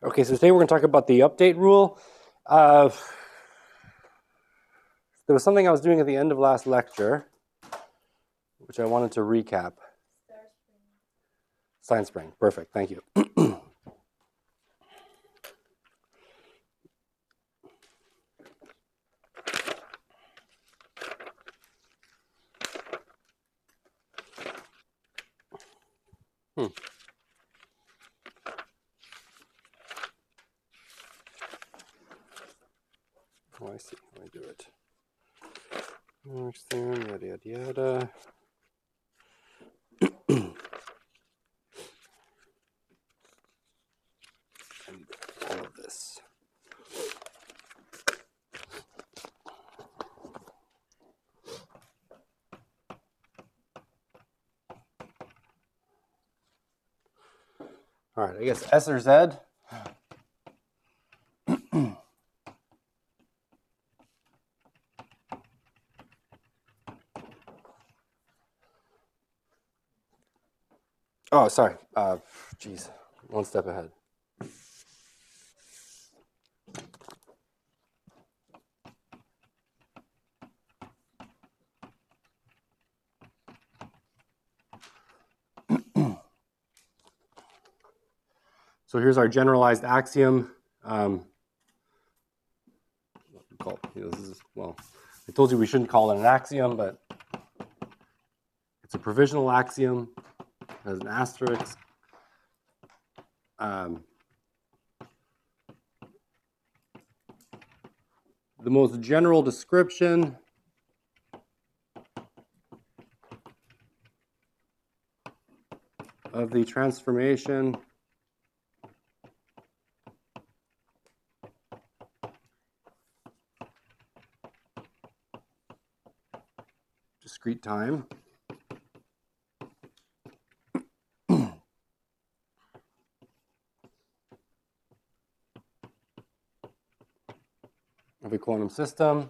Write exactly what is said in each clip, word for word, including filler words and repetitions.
Okay, so today we're going to talk about the update rule. Uh, there was something I was doing at the end of last lecture, which I wanted to recap. Science Spring, perfect, thank you. hmm. Oh, I see. Let me do it. Next thing, yada yada yada. I need all of this. All right, I guess S or Z. Oh, sorry. Uh, geez, one step ahead. So here's our generalized axiom. Um, what we call, you know, this is, well, I told you we shouldn't call it an axiom, but it's a provisional axiom. It has an asterisk. Um, the most general description of the transformation discrete time of a quantum system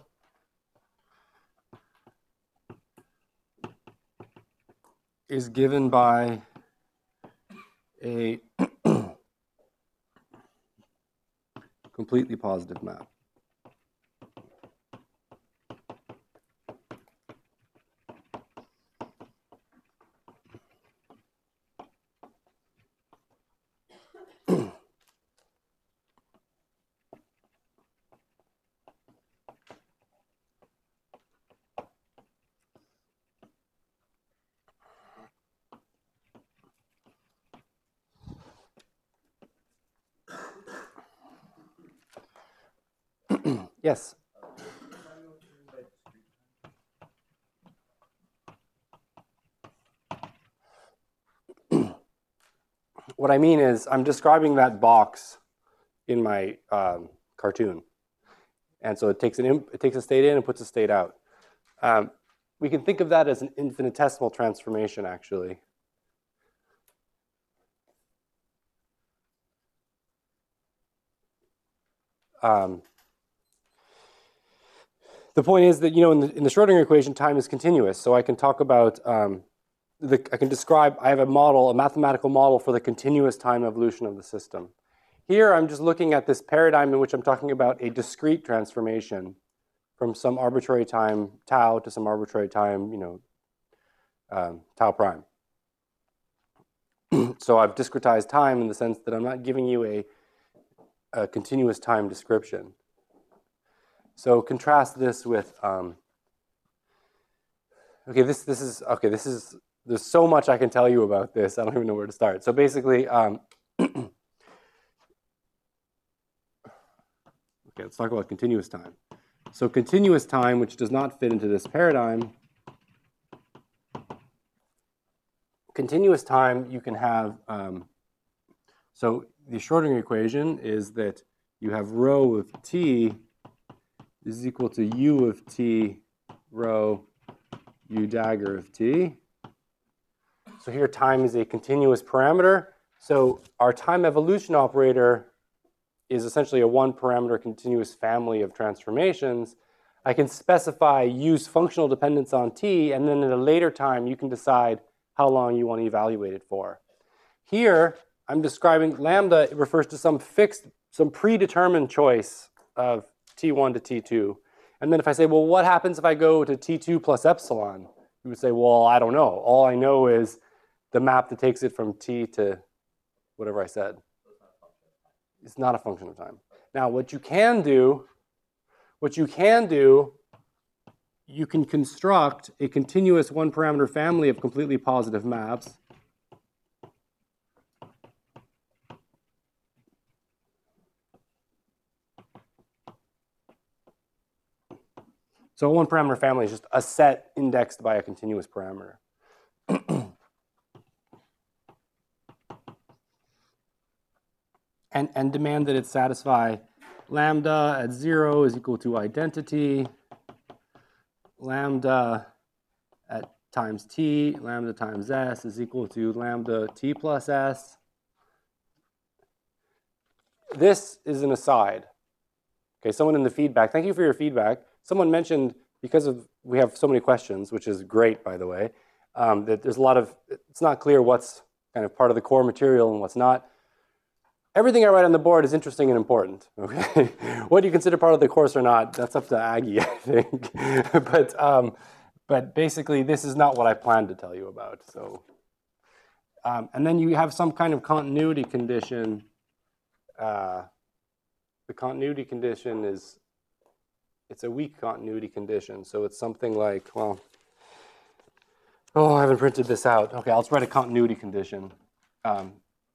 is given by a completely positive map. Yes. What I mean is I'm describing that box in my um, cartoon. And so it takes, an imp it takes a state in and puts a state out. Um, we can think of that as an infinitesimal transformation, actually. Um, the point is that, you know, in the, in the Schrodinger equation, time is continuous. So I can talk about, um, the, I can describe, I have a model, a mathematical model for the continuous time evolution of the system. Here, I'm just looking at this paradigm in which I'm talking about a discrete transformation from some arbitrary time tau to some arbitrary time, you know, um, tau prime. So I've discretized time in the sense that I'm not giving you a, a continuous time description. So contrast this with, um, okay, this, this is, okay, this is, there's so much I can tell you about this. I don't even know where to start. So basically, um, okay, let's talk about continuous time. So continuous time, which does not fit into this paradigm, continuous time you can have, um, so the Schrodinger equation is that you have rho of t is equal to u of t rho u dagger of t. So here time is a continuous parameter. So our time evolution operator is essentially a one parameter continuous family of transformations. I can specify u's functional dependence on t, and then at a later time you can decide how long you want to evaluate it for. Here, I'm describing lambda, it refers to some fixed, some predetermined choice of T one to T two. And then if I say, well, what happens if I go to T two plus epsilon? You would say, well, I don't know. All I know is the map that takes it from T to whatever I said. It's not a function of time. Now, what you can do, what you can do, you can construct a continuous one-parameter family of completely positive maps. So a one-parameter family is just a set indexed by a continuous parameter. and, and demand that it satisfy lambda at zero is equal to identity, lambda at times t, lambda times s is equal to lambda t plus s. This is an aside. Okay, someone in the feedback, thank you for your feedback. Someone mentioned, because of we have so many questions, which is great, by the way, um, that there's a lot of, it's not clear what's kind of part of the core material and what's not. Everything I write on the board is interesting and important, okay? What do you consider part of the course or not, that's up to Aggie, I think. but, um, but basically, this is not what I planned to tell you about. So, um, and then you have some kind of continuity condition. Uh, the continuity condition is, it's a weak continuity condition. So it's something like, well, oh, I haven't printed this out. Okay, I'll just write a continuity condition. Um,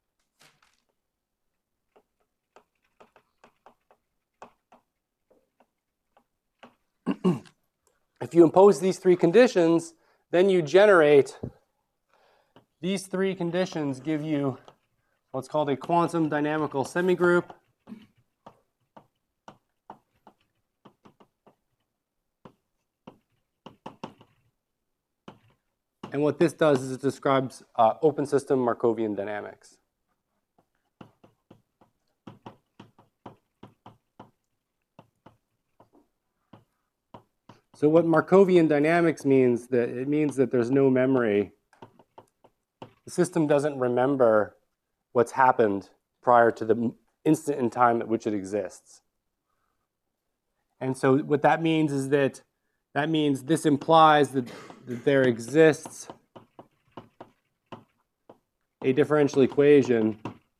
If you impose these three conditions, then you generate, these three conditions give you what's called a quantum dynamical semigroup. And what this does is it describes uh, open system Markovian dynamics. So what Markovian dynamics means, that it means that there's no memory. The system doesn't remember what's happened prior to the instant in time at which it exists. And so what that means is that that means this implies that, that there exists a differential equation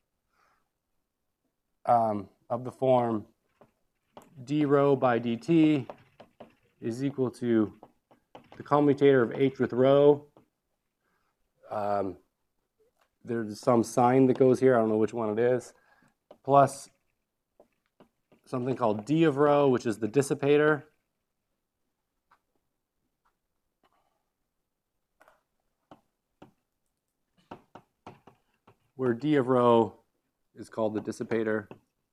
um, of the form d rho by dt is equal to the commutator of h with rho. Um, there's some sign that goes here, I don't know which one it is, plus something called d of rho, which is the dissipator. Where d of rho is called the dissipator.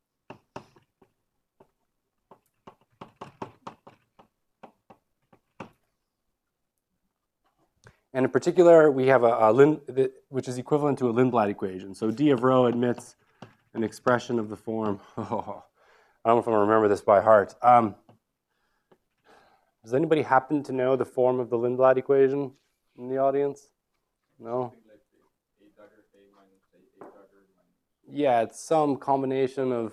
And in particular, we have a, a Lin, which is equivalent to a Lindblad equation. So d of rho admits an expression of the form. Oh, I don't know if I'm going to remember this by heart. Um, does anybody happen to know the form of the Lindblad equation in the audience? No? Yeah, it's some combination of,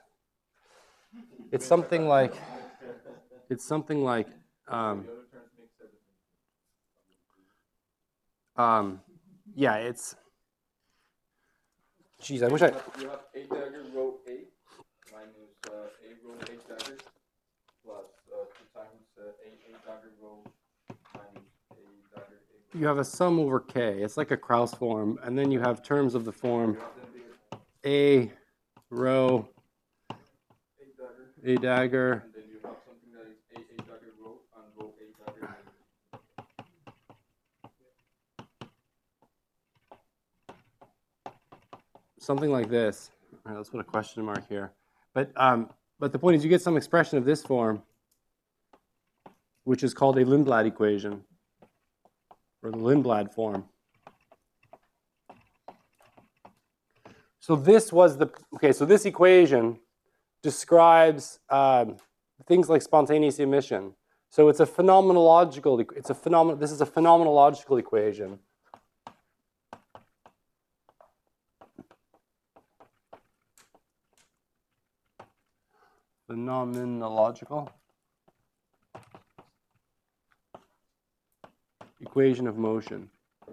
it's something like, it's something like, um, um, yeah, it's, geez, I wish I, You have a dagger row A minus uh, a row a dagger plus uh, two times uh, a a dagger row minus a dagger a. You have a sum over k. It's like a Krauss form, and then you have terms of the form a rho a dagger. And then you have something that is a a dagger row and row a dagger. Something like this. All right, let's put a question mark here. But um, but the point is, you get some expression of this form, which is called a Lindblad equation, or the Lindblad form. So this was the, okay, so this equation describes um, things like spontaneous emission. So it's a phenomenological, it's a phenomen, this is a phenomenological equation. phenomenological equation of motion.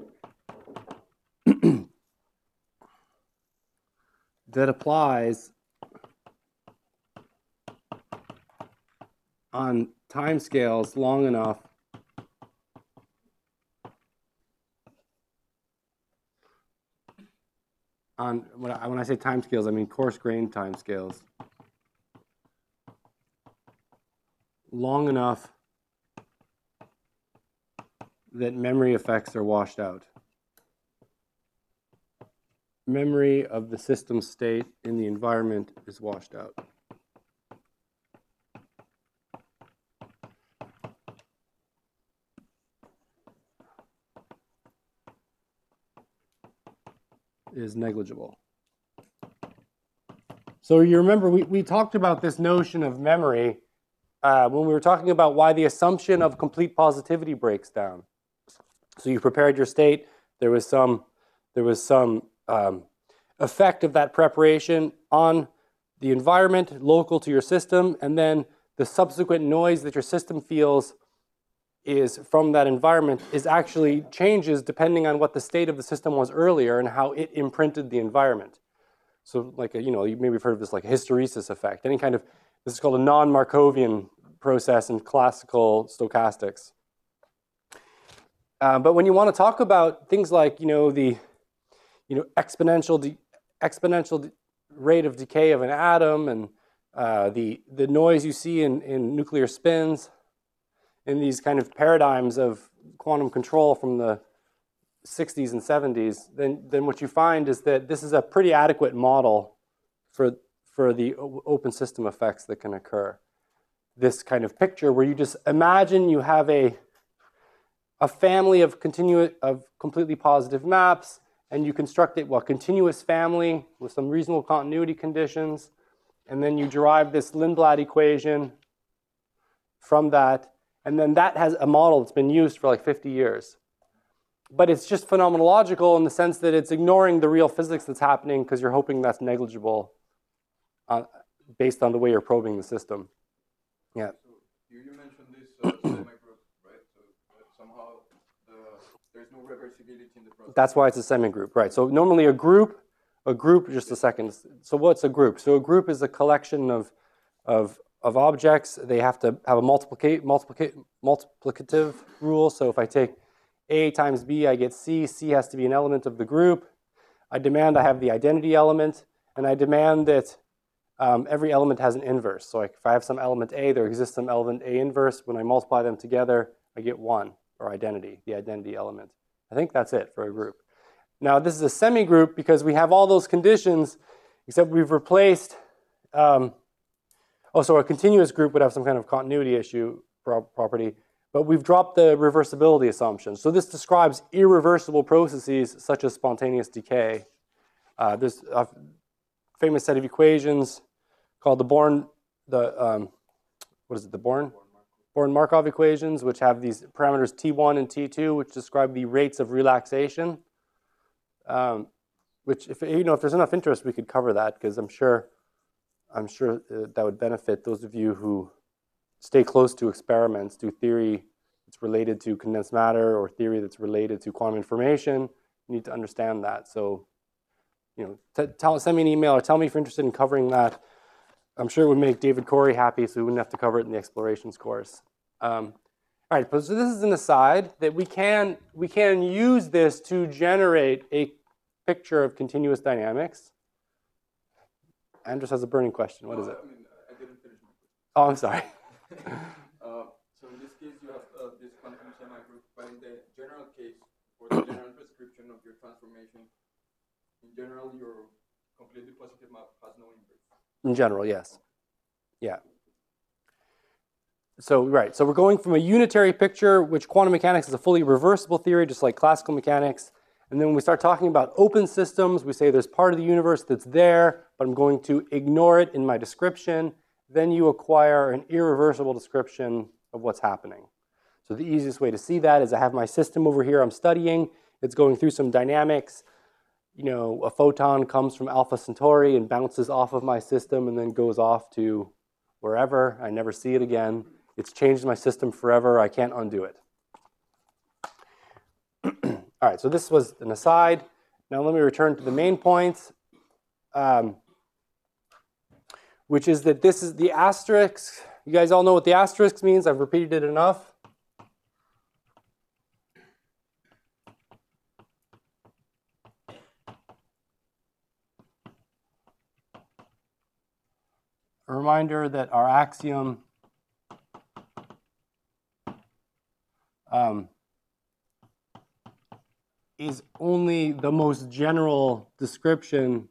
That applies on timescales long enough on when I, when I say timescales, I mean coarse-grained timescales. Long enough that memory effects are washed out. Memory of the system state in the environment is washed out. Is negligible. So you remember we, we talked about this notion of memory uh, when we were talking about why the assumption of complete positivity breaks down. So you prepared your state, there was some, there was some um, effect of that preparation on the environment local to your system, and then the subsequent noise that your system feels is from that environment is actually changes depending on what the state of the system was earlier and how it imprinted the environment. So like, a, you know, you maybe have heard of this like hysteresis effect. Any kind of, this is called a non-Markovian process in classical stochastics. Uh, but when you want to talk about things like, you know, the, you know, exponential, de exponential de rate of decay of an atom and uh, the, the noise you see in, in nuclear spins, in these kind of paradigms of quantum control from the sixties and seventies, then, then what you find is that this is a pretty adequate model for, for the open system effects that can occur. This kind of picture where you just imagine you have a, a family of, continu of completely positive maps, and you construct it, well, continuous family with some reasonable continuity conditions, and then you derive this Lindblad equation from that. And then that has a model that's been used for like fifty years. But it's just phenomenological in the sense that it's ignoring the real physics that's happening because you're hoping that's negligible uh, based on the way you're probing the system. Yeah. So you, you mentioned this uh, semi-group, right? So uh, somehow the, there's no reversibility in the process. That's why it's a semi-group, right? So normally a group, a group, just a second. So what's a group? So a group is a collection of, of of objects. They have to have a multiplicate, multiplicate, multiplicative rule. So if I take A times B, I get C. C has to be an element of the group. I demand I have the identity element, and I demand that um, every element has an inverse. So like if I have some element A, there exists some element A inverse. When I multiply them together, I get one, or identity, the identity element. I think that's it for a group. Now this is a semi-group because we have all those conditions, except we've replaced um, Oh, so a continuous group would have some kind of continuity issue pro property, but we've dropped the reversibility assumption. So this describes irreversible processes such as spontaneous decay. Uh, there's a famous set of equations called the Born, the um, what is it? The Born, Born-Markov equations, which have these parameters T one and T two, which describe the rates of relaxation. Um, which, if you know, if there's enough interest, we could cover that because I'm sure. I'm sure uh, that would benefit those of you who stay close to experiments, do theory that's related to condensed matter or theory that's related to quantum information. You need to understand that. So, you know, t tell, send me an email or tell me if you're interested in covering that. I'm sure it would make David Corey happy, so we wouldn't have to cover it in the explorations course. Um, all right, so this is an aside that we can, we can use this to generate a picture of continuous dynamics. Andres has a burning question. What no, is it? I mean, I didn't finish my question. Oh, I'm sorry. uh, so in this case, you have uh, this quantum semi-group, but in the general case, for the general prescription of your transformation, in general, your completely positive map has no inverse. In general, yes. Yeah. So, right. So we're going from a unitary picture, which quantum mechanics is a fully reversible theory, just like classical mechanics. And then when we start talking about open systems, we say there's part of the universe that's there, but I'm going to ignore it in my description. Then you acquire an irreversible description of what's happening. So the easiest way to see that is I have my system over here I'm studying. It's going through some dynamics. You know, a photon comes from Alpha Centauri and bounces off of my system and then goes off to wherever. I never see it again. It's changed my system forever. I can't undo it. All right, so this was an aside. Now let me return to the main points, um, which is that this is the asterisk. You guys all know what the asterisk means. I've repeated it enough. A reminder that our axiom um, is only the most general description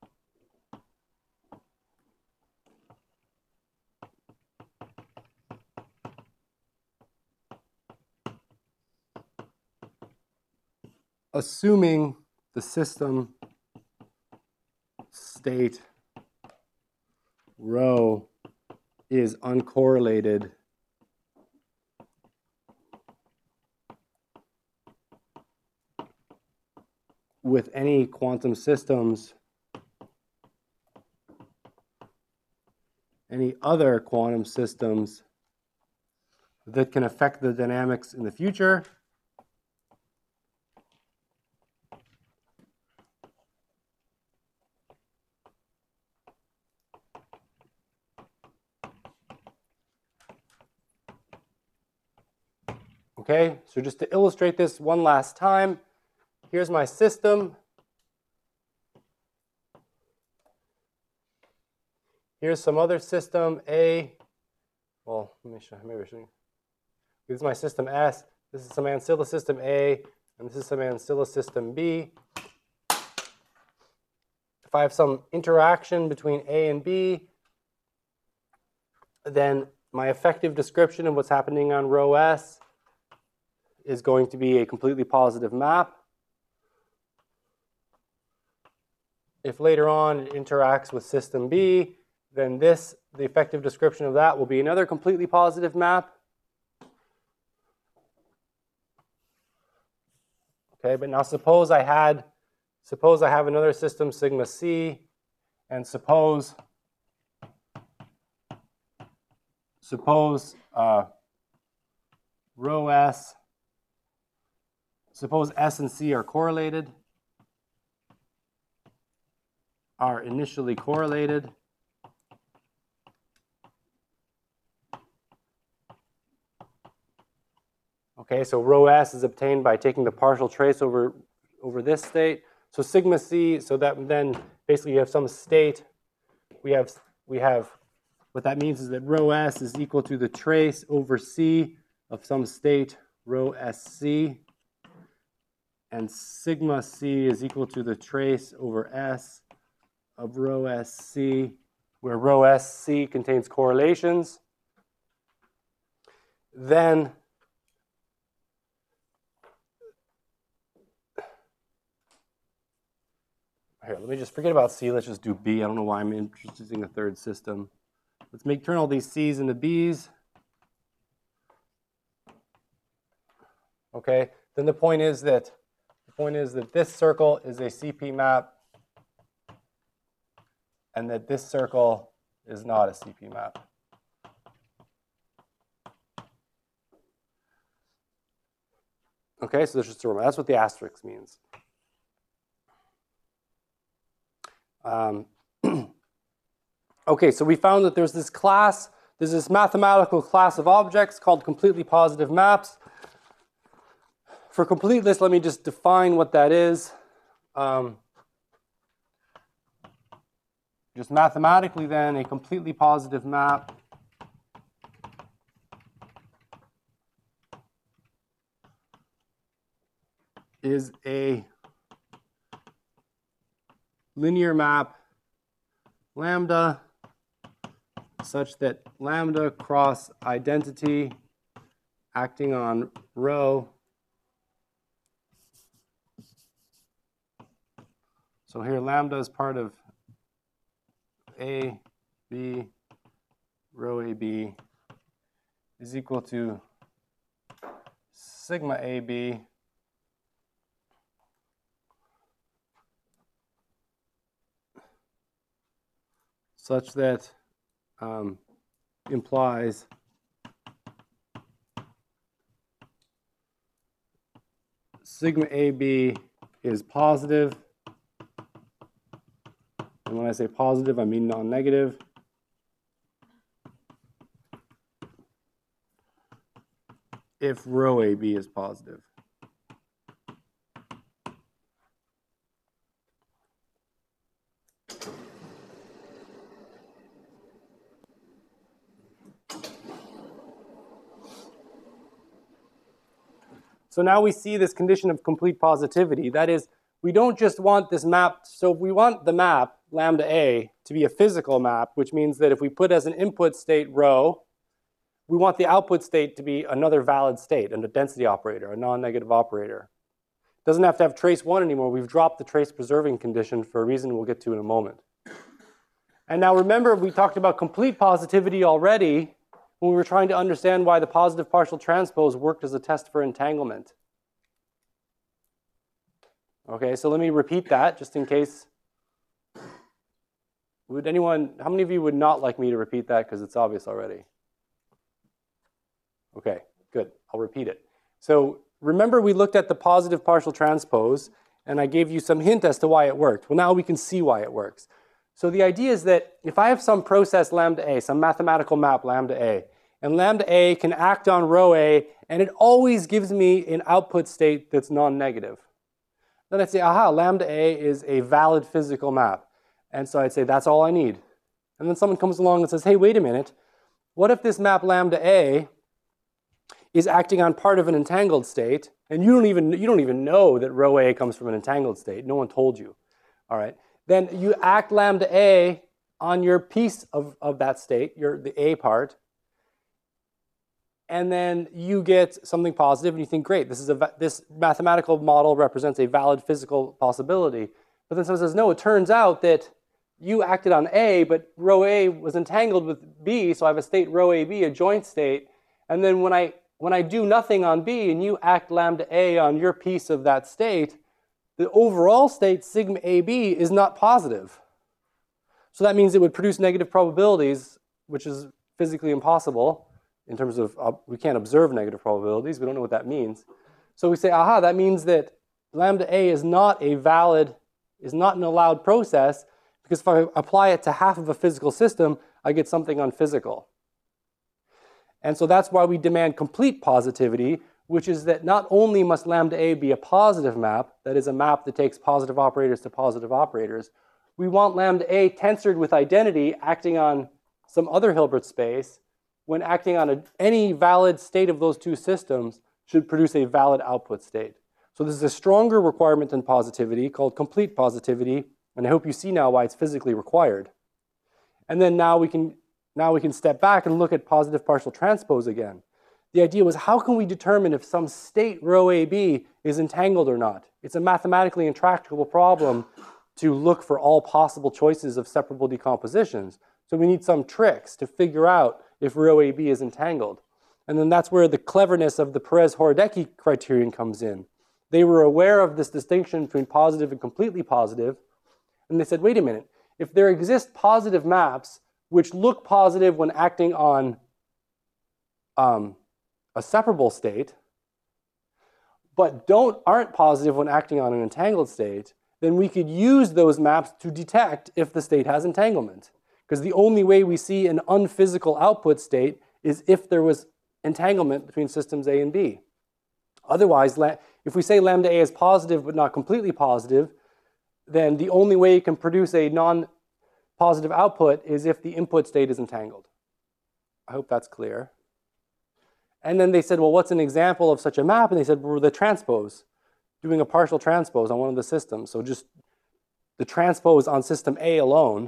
assuming the system state rho is uncorrelated with any quantum systems, any other quantum systems that can affect the dynamics in the future. Okay, so just to illustrate this one last time, here's my system. Here's some other system, A. Well, let me show, maybe I should. This is my system S. This is some ancilla system A, and this is some ancilla system B. If I have some interaction between A and B, then my effective description of what's happening on rho S is going to be a completely positive map. If later on it interacts with system B, then this, the effective description of that will be another completely positive map. Okay, but now suppose I had, suppose I have another system sigma C, and suppose, suppose uh, rho S, suppose S and C are correlated, are initially correlated. Okay, so rho S is obtained by taking the partial trace over, over this state. So sigma C, so that then basically you have some state. We have, we have, what that means is that rho S is equal to the trace over C of some state rho S C. And sigma C is equal to the trace over S of rho S C, where rho S C contains correlations. Then here, let me just forget about C. Let's just do B. I don't know why I'm introducing a third system. Let's make turn all these C's into B's. Okay. Then the point is that the point is that this circle is a C P map, and that this circle is not a C P map. Okay. So that's just a remember. That's what the asterisk means. Um, okay, so we found that there's this class, there's this mathematical class of objects called completely positive maps. For completeness, let me just define what that is. Um, just mathematically then, a completely positive map is a linear map lambda such that lambda cross identity acting on rho. So here lambda is part of A, B, rho A B is equal to sigma A B such that um, implies sigma A B is positive. And when I say positive, I mean non-negative. If rho A B is positive. So now we see this condition of complete positivity. That is, we don't just want this map. So we want the map, lambda A, to be a physical map, which means that if we put as an input state rho, we want the output state to be another valid state, and a density operator, a non-negative operator. It doesn't have to have trace one anymore. We've dropped the trace preserving condition for a reason we'll get to in a moment. And now remember, we talked about complete positivity already when we were trying to understand why the positive partial transpose worked as a test for entanglement. Okay, so let me repeat that just in case. Would anyone, how many of you would not like me to repeat that because it's obvious already? Okay, good. I'll repeat it. So remember we looked at the positive partial transpose and I gave you some hint as to why it worked. Well, now we can see why it works. So the idea is that if I have some process lambda A, some mathematical map lambda A, and lambda A can act on rho A, and it always gives me an output state that's non-negative. Then I'd say, aha, lambda A is a valid physical map. And so I'd say, that's all I need. And then someone comes along and says, hey, wait a minute. What if this map lambda A is acting on part of an entangled state, and you don't even, you don't even know that rho A comes from an entangled state. No one told you. All right. Then you act lambda A on your piece of, of that state, your, the A part, and then you get something positive, and you think, great, this, is a, this mathematical model represents a valid physical possibility. But then someone says, no, it turns out that you acted on A, but rho A was entangled with B, so I have a state rho A B, a joint state, and then when I, when I do nothing on B, and you act lambda A on your piece of that state, the overall state, sigma A B, is not positive. So that means it would produce negative probabilities, which is physically impossible in terms of, uh, we can't observe negative probabilities. We don't know what that means. So we say, aha, that means that lambda A is not a valid, is not an allowed process, because if I apply it to half of a physical system, I get something unphysical. And so that's why we demand complete positivity, which is that not only must lambda A be a positive map, that is a map that takes positive operators to positive operators, we want lambda A tensored with identity acting on some other Hilbert space, when acting on a, any valid state of those two systems should produce a valid output state. So this is a stronger requirement than positivity called complete positivity, and I hope you see now why it's physically required. And then now we can, now we can step back and look at positive partial transpose again. The idea was, how can we determine if some state rho A B is entangled or not? It's a mathematically intractable problem to look for all possible choices of separable decompositions. So we need some tricks to figure out if rho A B is entangled. And then that's where the cleverness of the Perez-Horodecki criterion comes in. They were aware of this distinction between positive and completely positive, and they said, wait a minute, if there exist positive maps which look positive when acting on um, a separable state, but don't, aren't positive when acting on an entangled state, then we could use those maps to detect if the state has entanglement. Because the only way we see an unphysical output state is if there was entanglement between systems A and B. Otherwise, if we say lambda A is positive but not completely positive, then the only way you can produce a non-positive output is if the input state is entangled. I hope that's clear. And then they said, well, what's an example of such a map? And they said, well, the transpose, doing a partial transpose on one of the systems. So just the transpose on system A alone,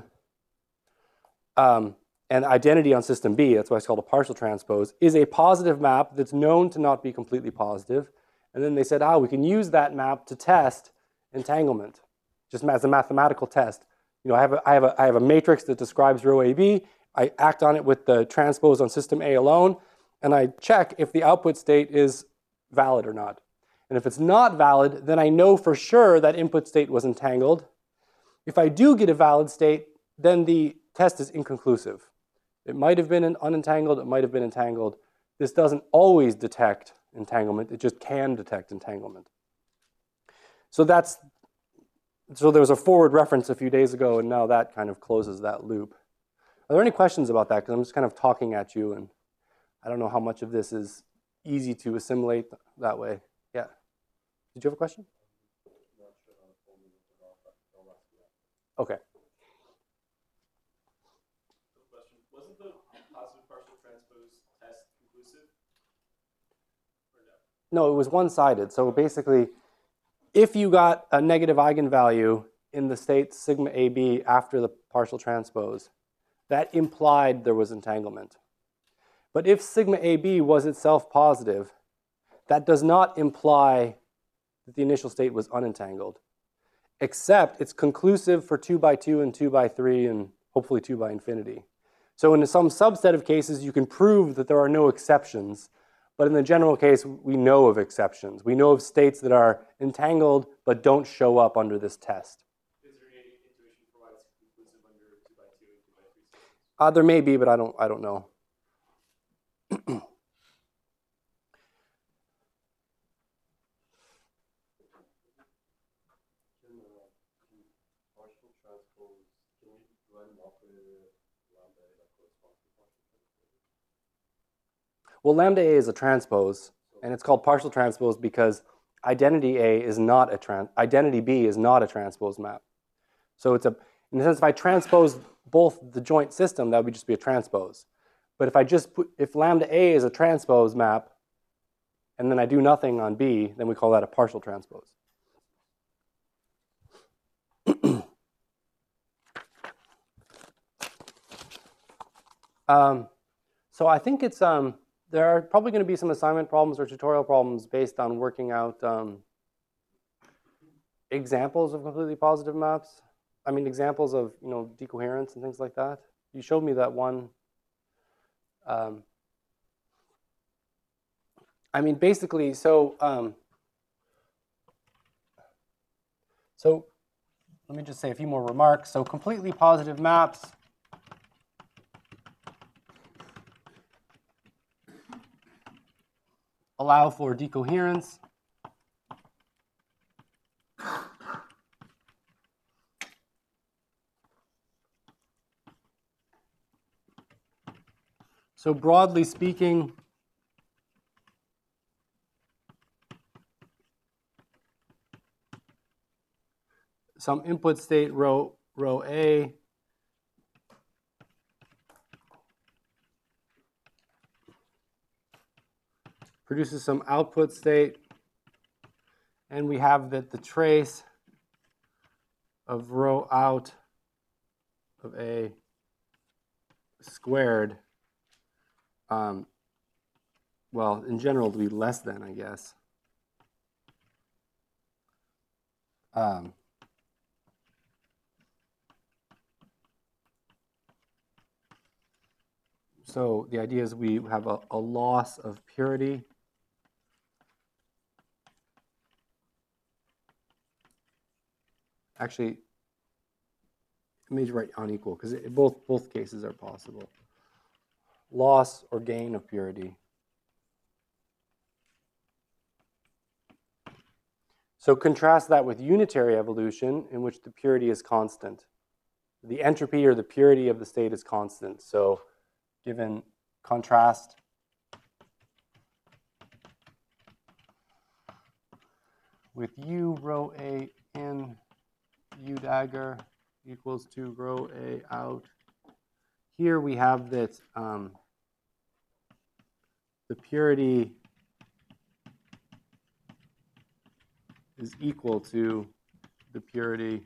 um, and identity on system B, that's why it's called a partial transpose, is a positive map that's known to not be completely positive. And then they said, ah, we can use that map to test entanglement, just as a mathematical test. You know, I have a, I have a, I have a matrix that describes rho A B. I act on it with the transpose on system A alone, and I check if the output state is valid or not. And if it's not valid, then I know for sure that input state was entangled. If I do get a valid state, then the test is inconclusive. It might have been an unentangled, it might have been entangled. This doesn't always detect entanglement, it just can detect entanglement. So that's, so there was a forward reference a few days ago, and now that kind of closes that loop. Are there any questions about that? Because I'm just kind of talking at you, and I don't know how much of this is easy to assimilate that way. Yeah. Did you have a question? Okay. Wasn't the positive partial transpose test conclusive? Or no? No, it was one-sided. So basically, if you got a negative eigenvalue in the state sigma A B after the partial transpose, that implied there was entanglement. But if sigma A B was itself positive, that does not imply that the initial state was unentangled, except it's conclusive for two by two and two by three and hopefully two by infinity. So in some subset of cases, you can prove that there are no exceptions. But in the general case, we know of exceptions. We know of states that are entangled but don't show up under this test. Is there any intuition for why it's conclusive under two by two and two by three statements? Uh, there may be, but I don't, I don't know. Well, lambda A is a transpose, and it's called partial transpose because identity A is not a trans, identity B is not a transpose map. So it's a, in the sense, if I transpose both the joint system, that would just be a transpose. But if I just put, if lambda A is a transpose map, and then I do nothing on B, then we call that a partial transpose. um, so I think it's, um, there are probably going to be some assignment problems or tutorial problems based on working out um, examples of completely positive maps. I mean, examples of, you know, decoherence and things like that. You showed me that one. Um, I mean, basically, so, um, so let me just say a few more remarks. So completely positive maps allow for decoherence. So broadly speaking, some input state rho, rho A produces some output state, and we have that the trace of rho out of A squared, um, well, in general, to be less than, I guess. Um, so the idea is we have a, a loss of purity. Actually, let me write unequal because both both cases are possible. Loss or gain of purity. So contrast that with unitary evolution, in which the purity is constant. The entropy or the purity of the state is constant. So given contrast with U rho A in U dagger equals to rho A out. Here we have that um, the purity is equal to the purity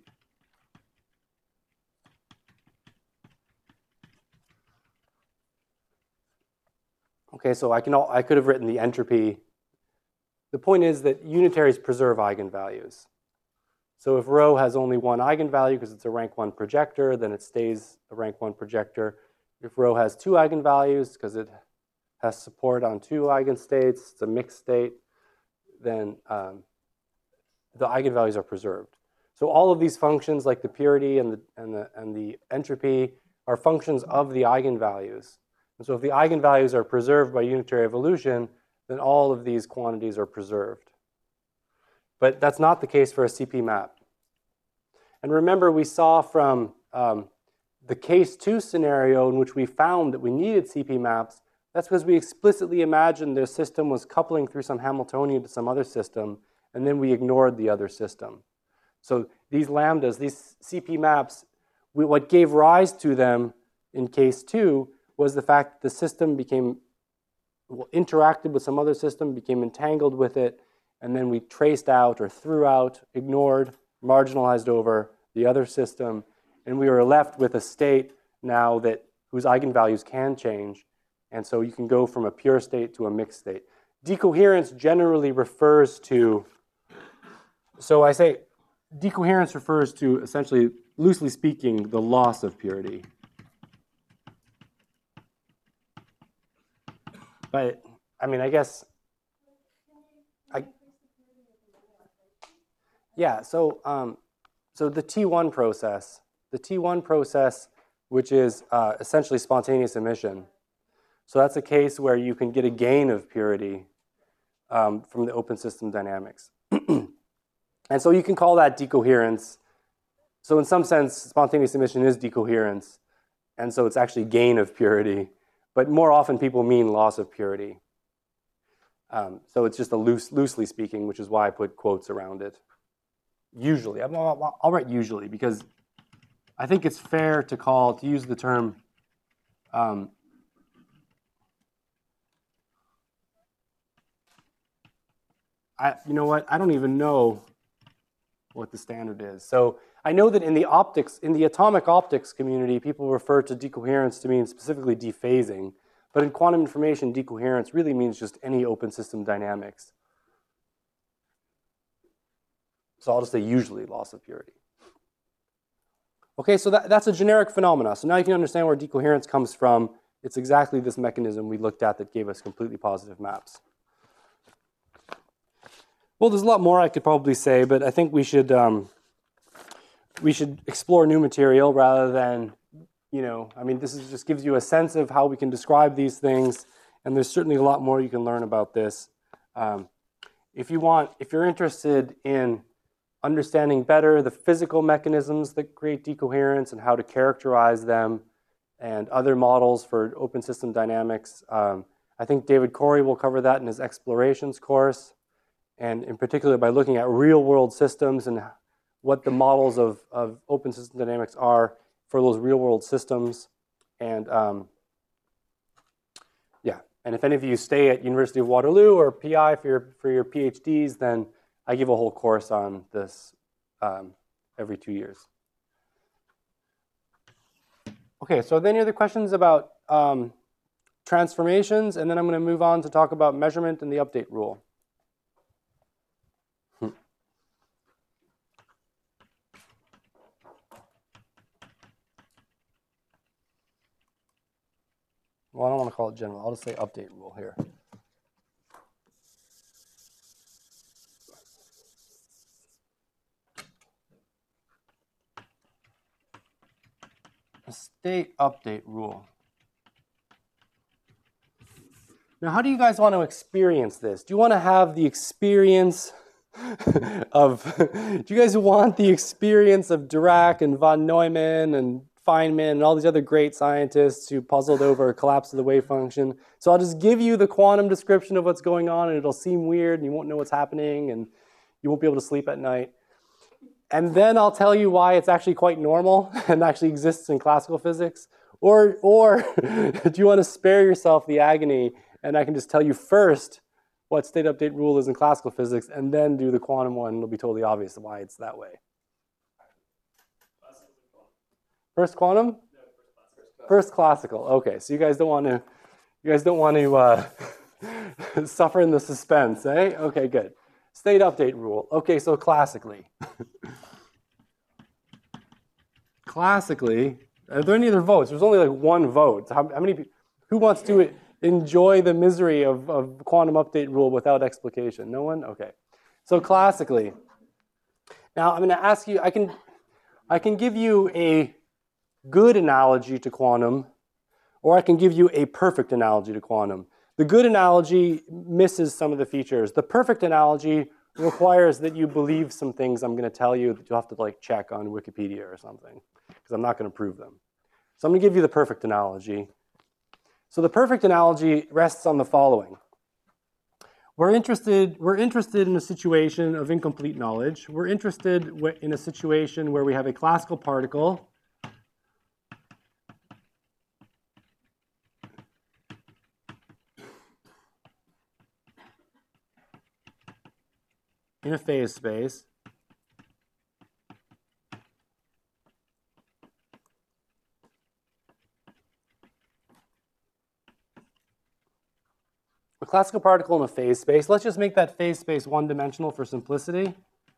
okay, so I can I could have written the entropy. The point is that unitaries preserve eigenvalues. So if rho has only one eigenvalue because it's a rank one projector, then it stays a rank one projector. If rho has two eigenvalues because it has support on two eigenstates, it's a mixed state, then um, the eigenvalues are preserved. So all of these functions, like the purity and the, and the, and the entropy, are functions of the eigenvalues. And so if the eigenvalues are preserved by unitary evolution, then all of these quantities are preserved. But that's not the case for a C P map. And remember, we saw from um, the case two scenario in which we found that we needed C P maps. That's because we explicitly imagined the system was coupling through some Hamiltonian to some other system, and then we ignored the other system. So these lambdas, these C P maps, we, what gave rise to them in case two was the fact that the system became, well, interacted with some other system, became entangled with it, and then we traced out or threw out, ignored, marginalized over the other system, and we were left with a state now that whose eigenvalues can change, and so you can go from a pure state to a mixed state. Decoherence generally refers to, so I say decoherence refers to essentially, loosely speaking, the loss of purity. But, I mean, I guess, I, yeah, so, um, so the T one process, the T one process, which is uh, essentially spontaneous emission. So that's a case where you can get a gain of purity um, from the open system dynamics. And so you can call that decoherence. So in some sense, spontaneous emission is decoherence. And so it's actually gain of purity. But more often people mean loss of purity. Um, so it's just a loose, loosely speaking, which is why I put quotes around it. Usually, I'll, I'll write usually because I think it's fair to call, to use the term um, I, you know what, I don't even know what the standard is. So I know that in the optics, in the atomic optics community, people refer to decoherence to mean specifically dephasing. But in quantum information, decoherence really means just any open system dynamics. So I'll just say usually loss of purity. Okay, so that, that's a generic phenomena. So now you can understand where decoherence comes from. It's exactly this mechanism we looked at that gave us completely positive maps. Well, there's a lot more I could probably say, but I think we should um, we should explore new material rather than, you know, I mean, this is just gives you a sense of how we can describe these things, and there's certainly a lot more you can learn about this. Um, if you want, if you're interested in understanding better the physical mechanisms that create decoherence and how to characterize them, and other models for open system dynamics, um, I think David Corey will cover that in his Explorations course. And in particular, by looking at real-world systems and what the models of, of open system dynamics are for those real-world systems. And um, yeah, and if any of you stay at University of Waterloo or P I for your, for your PhDs, then I give a whole course on this um, every two years. Okay, so are there any other questions about um, transformations? And then I'm going to move on to talk about measurement and the update rule. Well, I don't want to call it general. I'll just say update rule here. A state update rule. Now, how do you guys want to experience this? Do you want to have the experience of, do you guys want the experience of Dirac and von Neumann and Feynman and all these other great scientists who puzzled over a collapse of the wave function? So I'll just give you the quantum description of what's going on, and it'll seem weird, and you won't know what's happening, and you won't be able to sleep at night. And then I'll tell you why it's actually quite normal and actually exists in classical physics. Or, or do you want to spare yourself the agony, and I can just tell you first what state update rule is in classical physics, and then do the quantum one, and it'll be totally obvious why it's that way. First quantum? First classical. Okay, so you guys don't want to, you guys don't want to uh, suffer in the suspense, eh? Okay, good. State update rule. Okay, so classically. Classically, are there any other votes? There's only like one vote. How, how many people, who wants to enjoy the misery of, of quantum update rule without explication? No one? Okay. So classically. Now I'm going to ask you, I can, I can give you a, good analogy to quantum, or I can give you a perfect analogy to quantum. The good analogy misses some of the features. The perfect analogy requires that you believe some things I'm going to tell you that you'll have to like check on Wikipedia or something, because I'm not going to prove them. So I'm going to give you the perfect analogy. So the perfect analogy rests on the following. We're interested, we're interested in a situation of incomplete knowledge. We're interested in a situation where we have a classical particle in a phase space. A classical particle in a phase space. Let's just make that phase space one-dimensional for simplicity.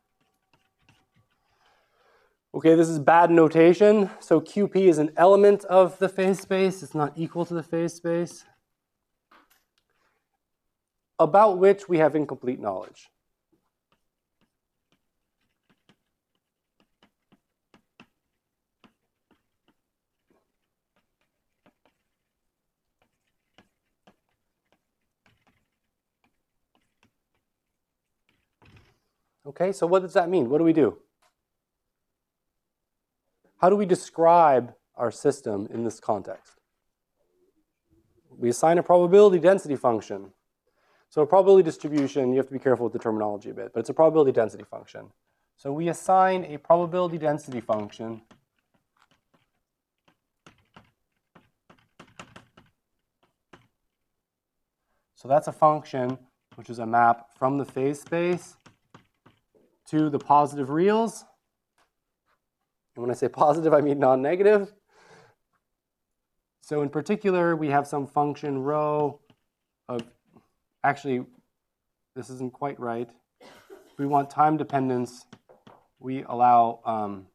Okay, this is bad notation. So Q P is an element of the phase space. It's not equal to the phase space, about which we have incomplete knowledge. Okay, so what does that mean? What do we do? How do we describe our system in this context? We assign a probability density function. So a probability distribution, you have to be careful with the terminology a bit, but it's a probability density function. So we assign a probability density function so that's a function which is a map from the phase space to the positive reals. And when I say positive, I mean non-negative. So in particular, we have some function rho of, actually, this isn't quite right. If we want time dependence, we allow, um,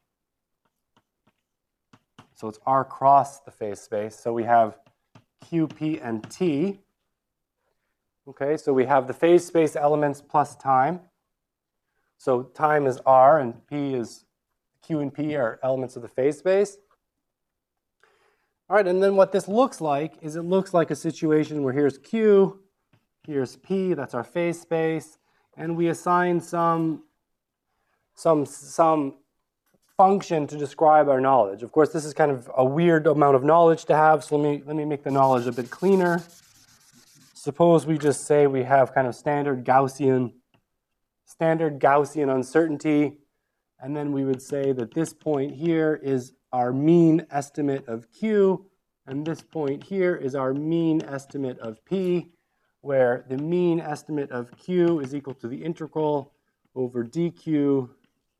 so it's R cross the phase space. So we have Q, P, and T. Okay, so we have the phase space elements plus time. So time is R and P is, Q and P are elements of the phase space. All right, and then what this looks like is it looks like a situation where here's Q, here's P, that's our phase space, and we assign some, some, some function to describe our knowledge. Of course, this is kind of a weird amount of knowledge to have, so let me, let me make the knowledge a bit cleaner. Suppose we just say we have kind of standard Gaussian, standard Gaussian uncertainty, and then we would say that this point here is our mean estimate of Q, and this point here is our mean estimate of P, where the mean estimate of Q is equal to the integral over dq.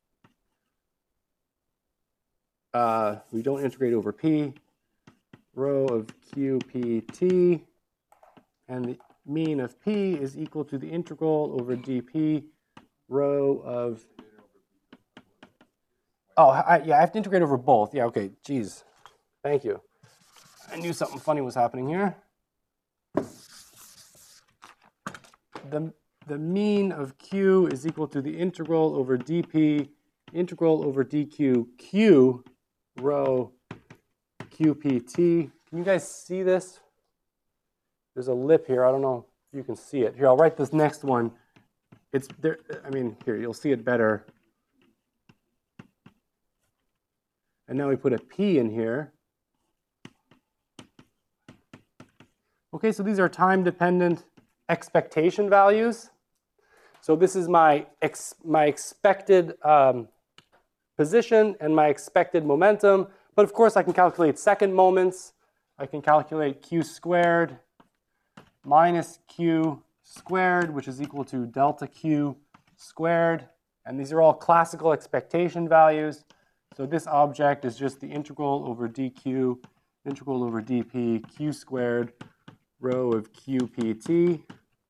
Uh, we don't integrate over P, rho of Q P T, and the mean of P is equal to the integral over dp, rho of, oh, I, yeah, I have to integrate over both. Yeah, okay, geez. Thank you. I knew something funny was happening here. The, the mean of Q is equal to the integral over dp, integral over dq, Q, rho, Q P T. Can you guys see this? There's a lip here. I don't know if you can see it. Here, I'll write this next one. It's there. I mean, here, you'll see it better. And now we put a P in here. Okay, so these are time-dependent expectation values. So this is my, ex my expected um, position and my expected momentum. But of course, I can calculate second moments. I can calculate Q squared minus Q squared, which is equal to delta Q squared. And these are all classical expectation values. So this object is just the integral over dq, integral over dp, Q squared, rho of Q P T.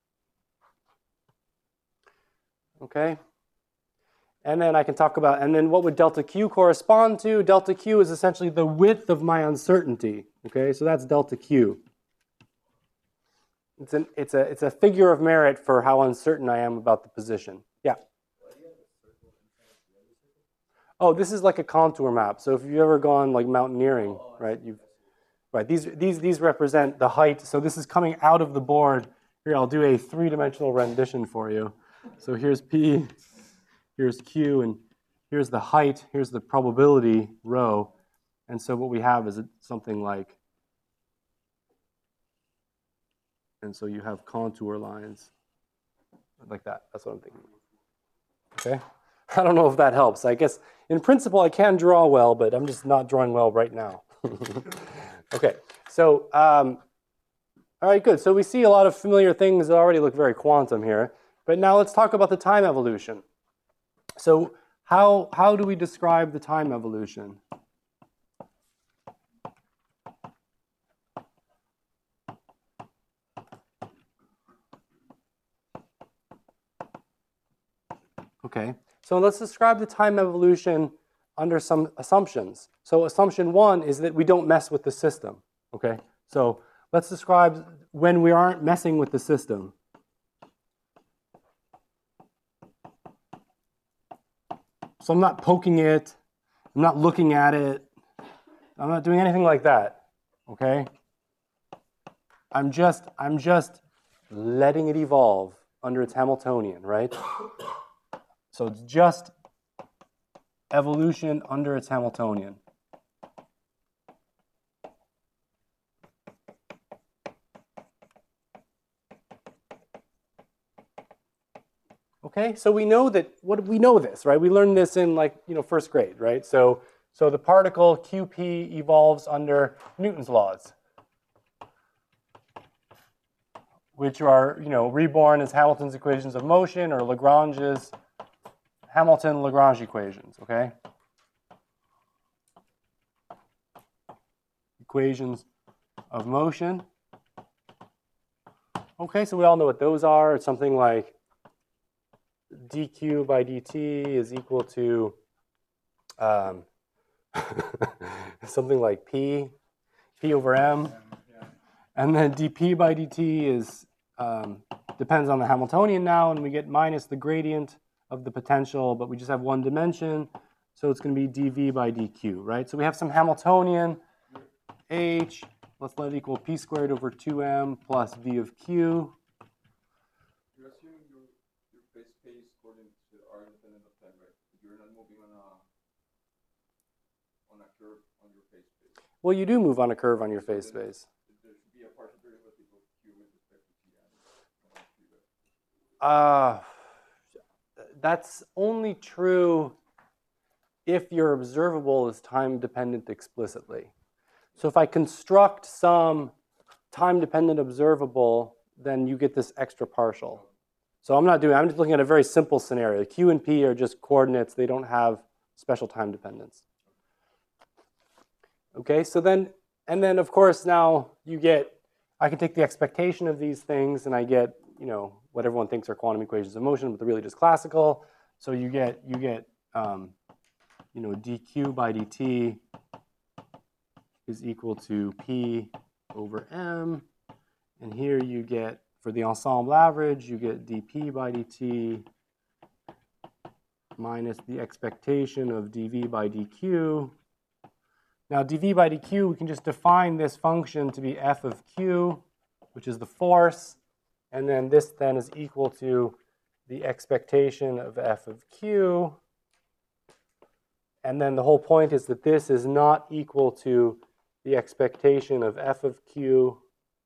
Okay. And then I can talk about, and then what would delta Q correspond to? Delta Q is essentially the width of my uncertainty. Okay, so that's delta Q. It's, an, it's, a, it's a figure of merit for how uncertain I am about the position. Yeah? Oh, this is like a contour map. So if you've ever gone like mountaineering, Oh, oh, I right? see, You've, I see. right. These these these represent the height. So this is coming out of the board. Here, I'll do a three-dimensional rendition for you. So here's P, here's Q, and here's the height. Here's the probability rho. And so what we have is something like, and so you have contour lines like that. That's what I'm thinking. Okay. I don't know if that helps. I guess in principle I can draw well, but I'm just not drawing well right now. Okay. So, um, all right, good. So we see a lot of familiar things that already look very quantum here. But now let's talk about the time evolution. So how, how do we describe the time evolution? Okay, so let's describe the time evolution under some assumptions. So assumption one is that we don't mess with the system. Okay, so let's describe when we aren't messing with the system. So I'm not poking it, I'm not looking at it, I'm not doing anything like that. Okay, I'm just I'm just letting it evolve under its Hamiltonian, right? So it's just evolution under its Hamiltonian. Okay, so we know that, what we know this, right? We learned this in like, you know, first grade, right? So, so the particle Q P evolves under Newton's laws, which are, you know, reborn as Hamilton's equations of motion or Lagrange's Hamilton-Lagrange equations, okay? Equations of motion. Okay, so we all know what those are. It's something like dq by dt is equal to um, something like p, p over m. And then dp by dt is, um, depends on the Hamiltonian now, and we get minus the gradient of the potential, but we just have one dimension, so it's going to be dv by dq, right? So we have some Hamiltonian h, let's let it equal p squared over two m plus v of q. You're assuming your, your phase space coordinates are independent of time, right? You're not moving on a, on a curve on your phase space. Well, you do move on a curve on your phase So then space. there should be a partial derivative of q with respect to t and Uh, that's only true if your observable is time-dependent explicitly. So if I construct some time-dependent observable, then you get this extra partial. So I'm not doing, I'm just looking at a very simple scenario. Q and P are just coordinates. They don't have special time dependence. Okay, so then, and then of course now you get, I can take the expectation of these things and I get, you know, what everyone thinks are quantum equations of motion, but they're really just classical. So you get, you get, um, you know, dq by dt is equal to p over m. And here you get, for the ensemble average, you get dp by dt minus the expectation of dv by dq. Now dv by dq, we can just define this function to be f of q, which is the force. And then this then is equal to the expectation of f of q. And then the whole point is that this is not equal to the expectation of f of q.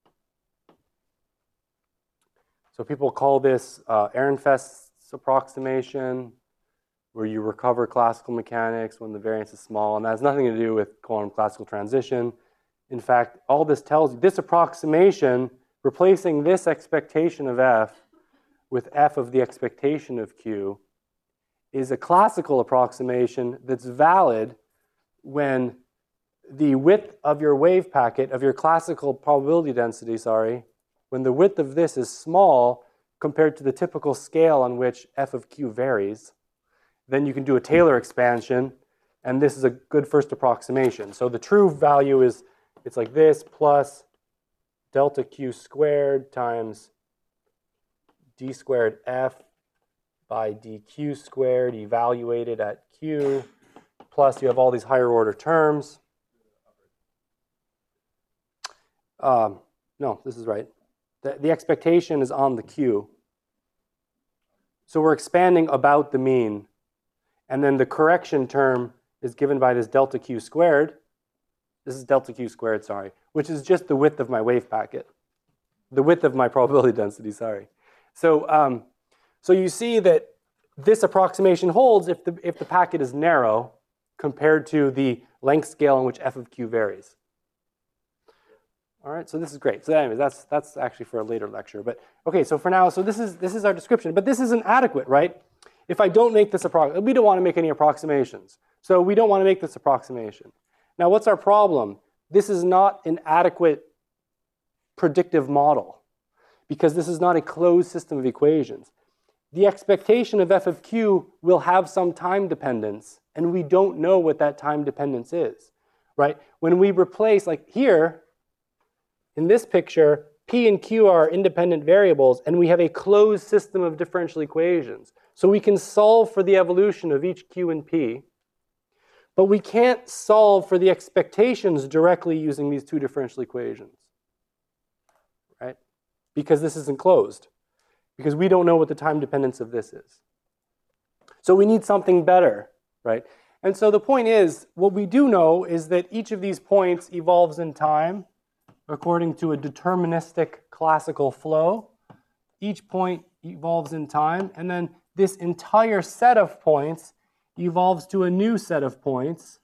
So people call this uh, Ehrenfest's approximation, where you recover classical mechanics when the variance is small, and that has nothing to do with quantum classical transition. In fact, all this tells you, this approximation, replacing this expectation of f with f of the expectation of q, is a classical approximation that's valid when the width of your wave packet, of your classical probability density, sorry, when the width of this is small compared to the typical scale on which f of q varies, then you can do a Taylor expansion, and this is a good first approximation. So the true value is, it's like this plus delta q squared times d squared f by dq squared evaluated at q plus you have all these higher order terms. Um, no, this is right. The, the expectation is on the Q. So we're expanding about the mean. And then the correction term is given by this delta Q squared. This is delta Q squared, sorry, which is just the width of my wave packet. The width of my probability density, sorry. So, um, so you see that this approximation holds if the, if the packet is narrow compared to the length scale in which f of q varies. All right, so this is great. So anyways, that's, that's actually for a later lecture. But okay, so for now, so this is, this is our description. But this isn't adequate, right? If I don't make this approximation, we don't want to make any approximations. So we don't want to make this approximation. Now, what's our problem? This is not an adequate predictive model because this is not a closed system of equations. The expectation of f of q will have some time dependence, and we don't know what that time dependence is, right? When we replace, like here, in this picture, p and q are independent variables, and we have a closed system of differential equations. So we can solve for the evolution of each q and p, but we can't solve for the expectations directly using these two differential equations, right? Because this isn't closed, because we don't know what the time dependence of this is. So we need something better, right? And so the point is, what we do know is that each of these points evolves in time according to a deterministic classical flow. Each point evolves in time, and then this entire set of points evolves to a new set of points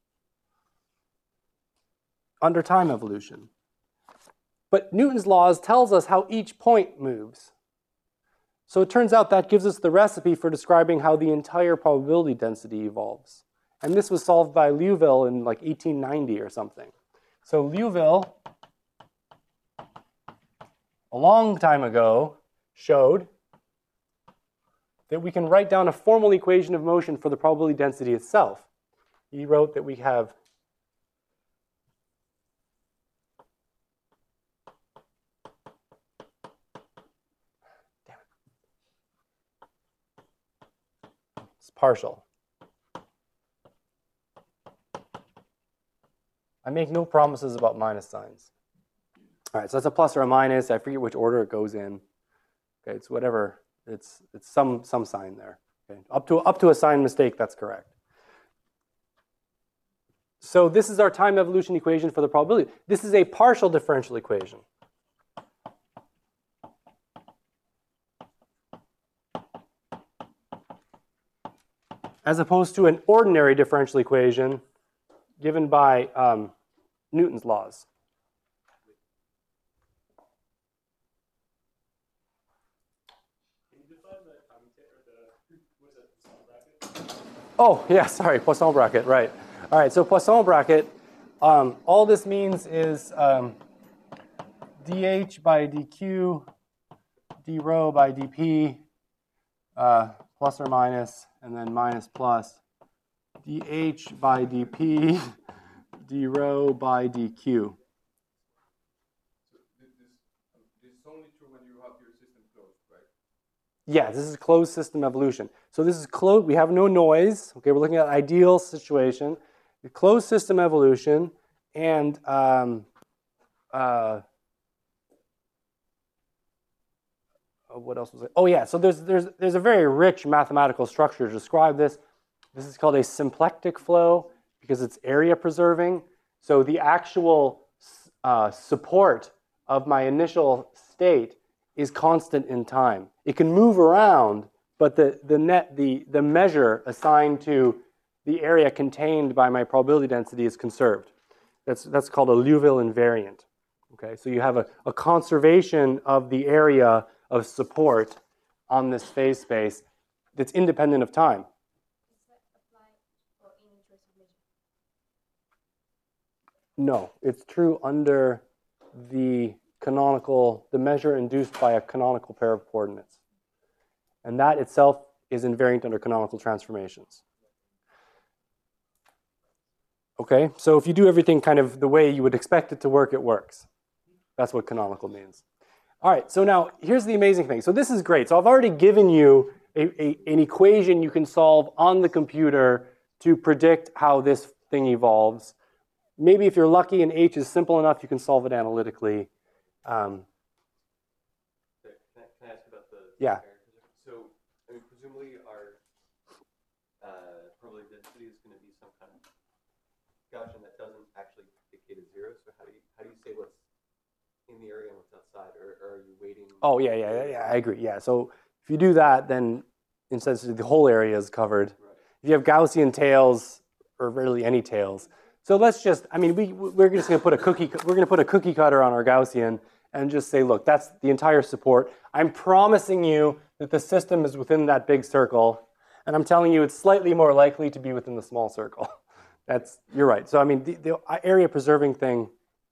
under time evolution. But Newton's laws tells us how each point moves. So it turns out that gives us the recipe for describing how the entire probability density evolves. And this was solved by Liouville in like eighteen ninety or something. So Liouville, a long time ago, showed that we can write down a formal equation of motion for the probability density itself. He wrote that we have damn it. It's partial. I make no promises about minus signs. All right, so that's a plus or a minus. I forget which order it goes in. Okay, it's whatever. It's it's some some sign there. Okay, up to up to a sign mistake, that's correct. So this is our time evolution equation for the probability. This is a partial differential equation. As opposed to an ordinary differential equation given by um, Newton's laws. Oh, yeah, sorry, Poisson bracket, right. All right, so Poisson bracket, um, all this means is um, dH by dq, d rho by dp, uh, plus or minus, and then minus plus, dH by dp, d rho by dq. So this, this is only true when you have your system closed, right? Yeah, this is closed system evolution. So this is closed. We have no noise. Okay, we're looking at ideal situation, the closed system evolution, and um, uh, what else was it? Oh yeah. So there's there's there's a very rich mathematical structure to describe this. This is called a symplectic flow because it's area preserving. So the actual uh, support of my initial state is constant in time. It can move around, but the, the net, the, the measure assigned to the area contained by my probability density is conserved. That's, that's called a Liouville invariant. Okay, so you have a, a conservation of the area of support on this phase space that's independent of time. Does that apply for any choice of measure? No, it's true under the canonical, the measure induced by a canonical pair of coordinates. And that itself is invariant under canonical transformations. Okay, so if you do everything kind of the way you would expect it to work, it works. That's what canonical means. All right, so now here's the amazing thing. So this is great. So I've already given you a, a, an equation you can solve on the computer to predict how this thing evolves. Maybe if you're lucky and H is simple enough, you can solve it analytically. Um, Can I, can I ask about the Yeah. So, I mean, presumably our uh, probability density is going to be some kind of Gaussian that doesn't actually dictate a zero. So how do you how do you say what's in the area and what's outside, or, or are you waiting? oh yeah, yeah, yeah, yeah, I agree. Yeah, so if you do that, then essentially the whole area is covered. Right. If you have Gaussian tails, or really any tails, so let's just, I mean, we we're just going to put a cookie we're going to put a cookie cutter on our Gaussian and just say, look, that's the entire support. I'm promising you that the system is within that big circle, and I'm telling you it's slightly more likely to be within the small circle. That's, you're right. So I mean, the, the area preserving thing,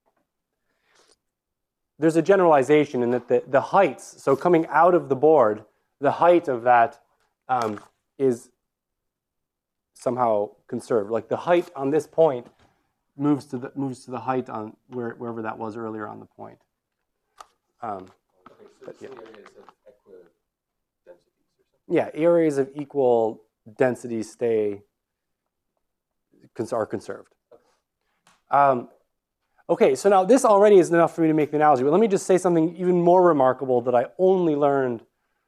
there's a generalization in that the, the heights, so coming out of the board, the height of that um, is somehow conserved. Like the height on this point moves to the moves to the height on where, wherever that was earlier on the point. Um, Okay, so But, it's yeah. the areas of equidensities or something. yeah, areas of equal density stay cons- are conserved. Um, okay, so now this already is enough for me to make the analogy, but let me just say something even more remarkable that I only learned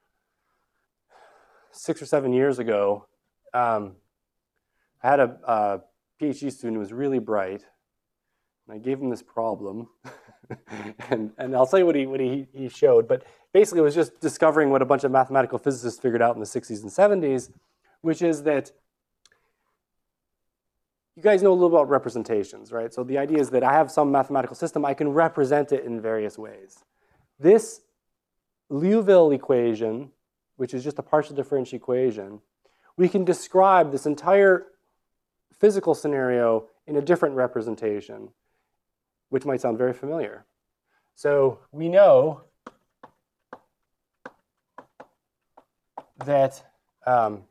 six or seven years ago. Um, I had a, a PhD student who was really bright, and I gave him this problem, and, and I'll tell you what he, what he, he showed, but basically it was just discovering what a bunch of mathematical physicists figured out in the sixties and seventies, which is that you guys know a little about representations, right? So the idea is that I have some mathematical system, I can represent it in various ways. This Liouville equation, which is just a partial differential equation, we can describe this entire physical scenario in a different representation, which might sound very familiar. So we know that um,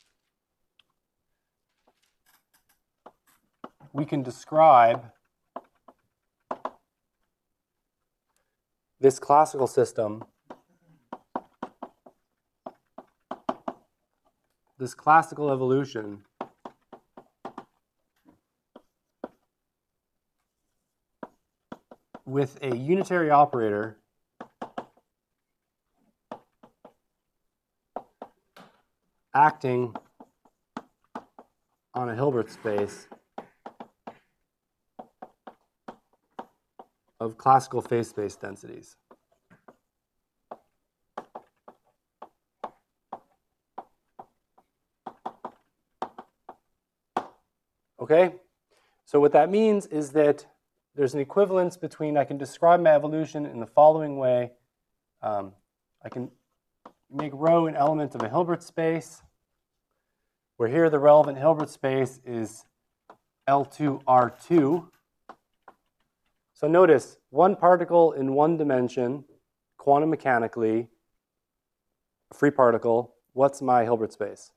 we can describe this classical system, this classical evolution, with a unitary operator acting on a Hilbert space of classical phase space densities. Okay? So what that means is that there's an equivalence between, I can describe my evolution in the following way. Um, I can make rho an element of a Hilbert space, where here the relevant Hilbert space is L two R two. So notice, one particle in one dimension, quantum mechanically, a free particle. What's my Hilbert space?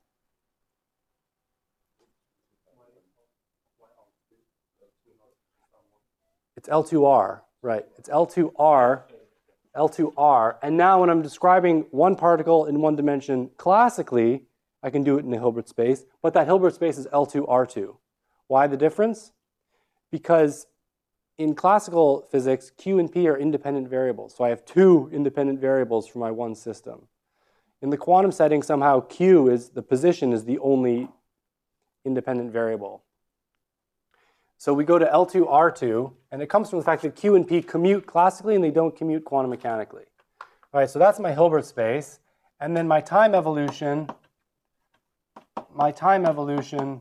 It's L two R, right? It's L two R, L two R. And now when I'm describing one particle in one dimension classically, I can do it in the Hilbert space, but that Hilbert space is L two R two. Why the difference? Because in classical physics, Q and P are independent variables. So I have two independent variables for my one system. In the quantum setting, somehow Q is, the position is the only independent variable. So we go to L two R two, and it comes from the fact that Q and P commute classically and they don't commute quantum mechanically. All right, so that's my Hilbert space. And then my time evolution, my time evolution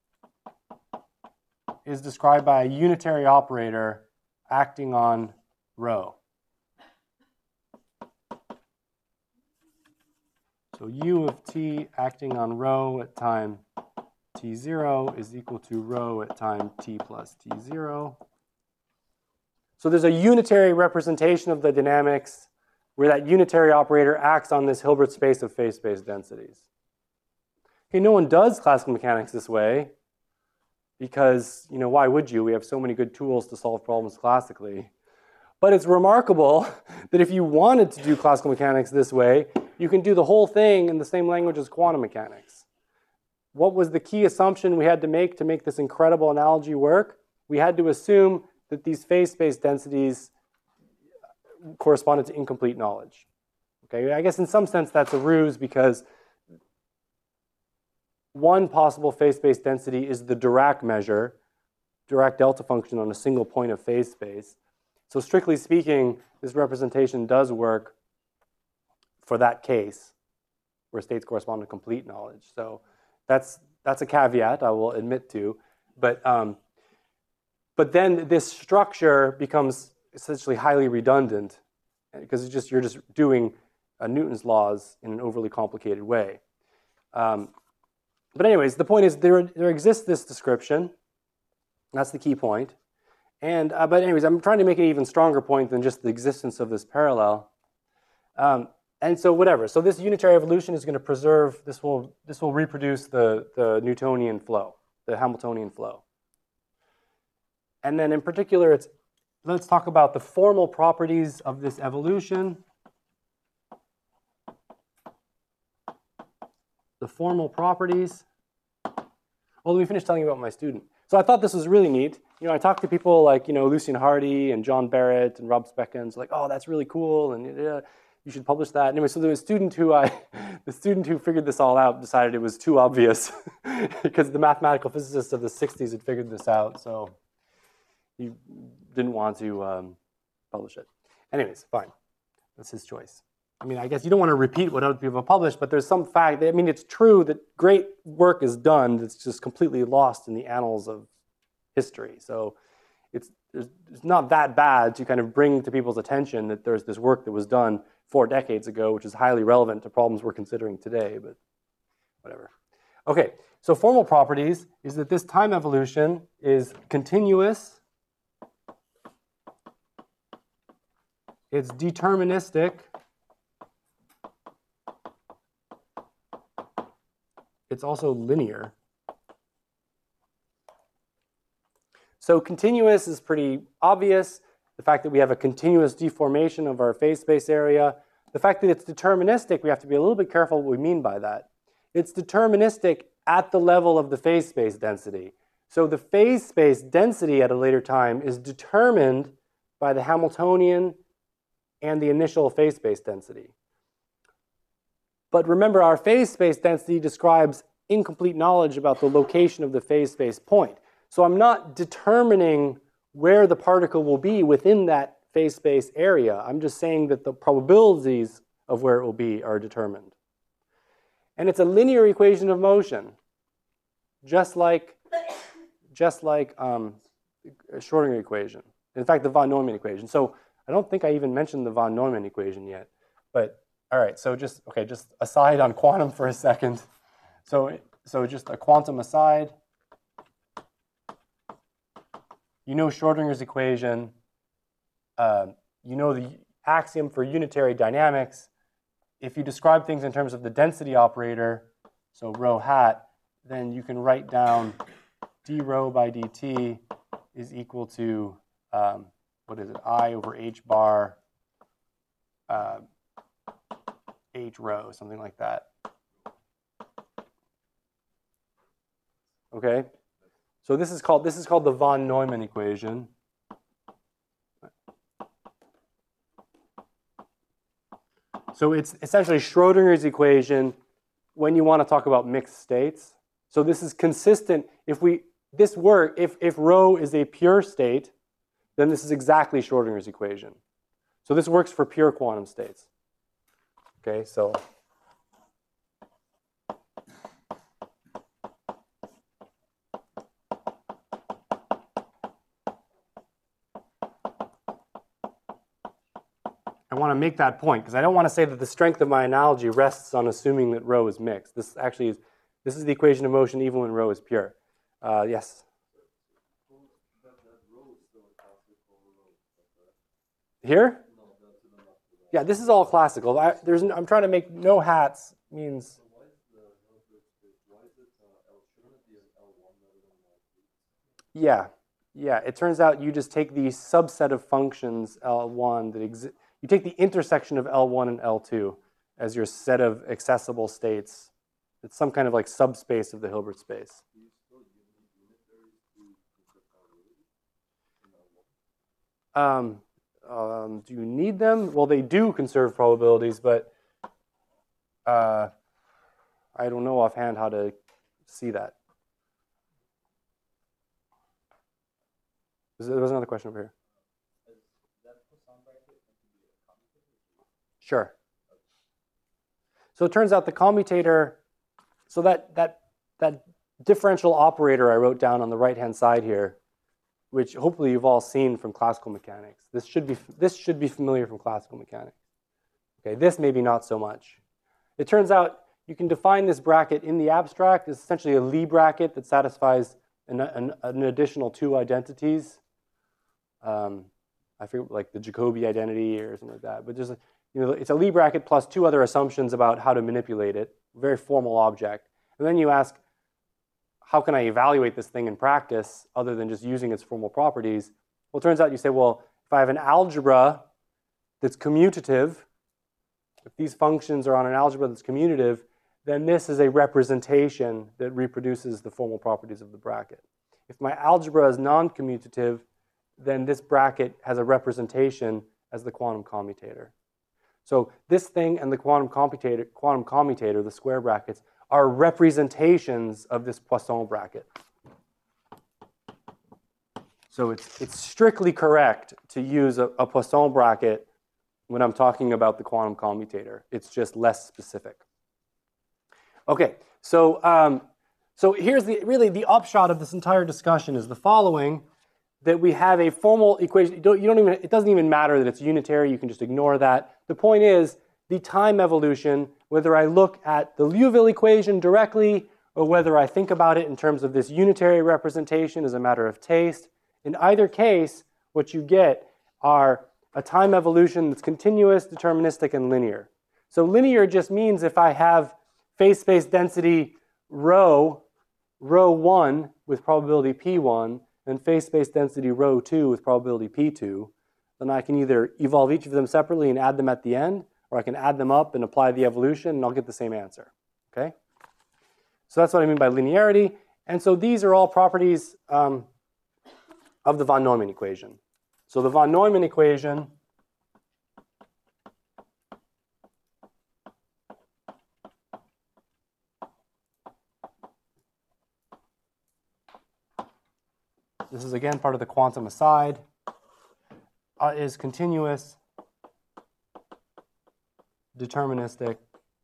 is described by a unitary operator acting on rho. So U of t acting on rho at time t zero is equal to rho at time t plus t zero. So there's a unitary representation of the dynamics where that unitary operator acts on this Hilbert space of phase space densities. Okay, no one does classical mechanics this way because, you know, why would you? We have so many good tools to solve problems classically. But it's remarkable that if you wanted to do classical mechanics this way, you can do the whole thing in the same language as quantum mechanics. what was the key assumption we had to make to make this incredible analogy work? We had to assume that these phase space densities corresponded to incomplete knowledge. Okay, I guess in some sense that's a ruse because one possible phase space density is the Dirac measure, Dirac delta function on a single point of phase space. So strictly speaking, this representation does work for that case where states correspond to complete knowledge. So that's, that's a caveat I will admit to. But, um, but then this structure becomes essentially highly redundant because it's just, you're just doing uh, Newton's laws in an overly complicated way. Um, but anyways, the point is there, there exists this description. That's the key point. And, uh, but anyways, I'm trying to make an even stronger point than just the existence of this parallel. Um, and so whatever. So this unitary evolution is going to preserve, this will, this will reproduce the, the Newtonian flow, the Hamiltonian flow. And then in particular, it's, let's talk about the formal properties of this evolution. The formal properties. Well, let me finish telling you about my student. So I thought this was really neat. You know, I talked to people like, you know, Lucian Hardy and John Barrett and Rob Speckens, like, oh, that's really cool, and uh, you should publish that. Anyway, so there was a student who I, the student who figured this all out decided it was too obvious because the mathematical physicists of the sixties had figured this out, so he didn't want to um, publish it. Anyways, fine. That's his choice. I mean, I guess you don't want to repeat what other people have published, but there's some fact that, I mean, it's true that great work is done that's just completely lost in the annals of history. So it's, it's not that bad to kind of bring to people's attention that there's this work that was done four decades ago, which is highly relevant to problems we're considering today, but whatever. Okay, so formal properties is that this time evolution is continuous, it's deterministic, it's also linear. So continuous is pretty obvious. The fact that we have a continuous deformation of our phase space area. The fact that it's deterministic, we have to be a little bit careful what we mean by that. It's deterministic at the level of the phase space density. So the phase space density at a later time is determined by the Hamiltonian and the initial phase space density. But remember, our phase space density describes incomplete knowledge about the location of the phase space point. So I'm not determining where the particle will be within that phase space area. I'm just saying that the probabilities of where it will be are determined. And it's a linear equation of motion, just like, just like um, a Schrodinger equation. In fact, the von Neumann equation. So I don't think I even mentioned the von Neumann equation yet. But all right, so just, okay, just aside on quantum for a second. So, so just a quantum aside. You know Schrodinger's equation. Uh, you know the axiom for unitary dynamics. If you describe things in terms of the density operator, so rho hat, then you can write down d rho by dt is equal to, um, what is it, I over h bar uh, h rho, something like that. Okay? So this is called, this is called the von Neumann equation. So it's essentially Schrodinger's equation when you want to talk about mixed states. So this is consistent. If we, this work, if, if rho is a pure state, then this is exactly Schrodinger's equation. So this works for pure quantum states. Okay, so. I want to make that point because I don't want to say that the strength of my analogy rests on assuming that rho is mixed. This actually is, this is the equation of motion even when rho is pure. Uh, yes? Here? Yeah, this is all classical. I, there's, I'm trying to make no hats means. Yeah, yeah. It turns out you just take the subset of functions L one that exist. You take the intersection of L one and L two as your set of accessible states It's some kind of like subspace of the Hilbert space. Um, um, do you need them? Well, they do conserve probabilities, but uh, I don't know offhand how to see that. There was another question over here. Sure. So it turns out the commutator, so that, that, that differential operator I wrote down on the right-hand side here, which hopefully you've all seen from classical mechanics. This should be, this should be familiar from classical mechanics. Okay, this maybe not so much. It turns out you can define this bracket in the abstract. It's essentially a Lie bracket that satisfies an, an, an additional two identities. Um, I forget, like the Jacobi identity or something like that. But there's a, you know, it's a Lie bracket plus two other assumptions about how to manipulate it. Very formal object. And then you ask, how can I evaluate this thing in practice other than just using its formal properties? Well, it turns out you say, well, if I have an algebra that's commutative, if these functions are on an algebra that's commutative, then this is a representation that reproduces the formal properties of the bracket. If my algebra is non-commutative, then this bracket has a representation as the quantum commutator. So this thing and the quantum commutator, quantum commutator, the square brackets, are representations of this Poisson bracket. So it's, it's strictly correct to use a, a Poisson bracket when I'm talking about the quantum commutator. It's just less specific. Okay, so, um, so here's the, really the upshot of this entire discussion is the following, that we have a formal equation. You don't, you don't even, it doesn't even matter that it's unitary. You can just ignore that. The point is, the time evolution, whether I look at the Liouville equation directly or whether I think about it in terms of this unitary representation is a matter of taste. In either case, what you get are a time evolution that's continuous, deterministic, and linear. So linear just means if I have phase space density rho, rho one with probability p one, and phase space density rho two with probability p two, then I can either evolve each of them separately and add them at the end, or I can add them up and apply the evolution, and I'll get the same answer. Okay? So that's what I mean by linearity. And so these are all properties um, of the von Neumann equation. So the von Neumann equation this is again part of the quantum aside, uh, is continuous, deterministic,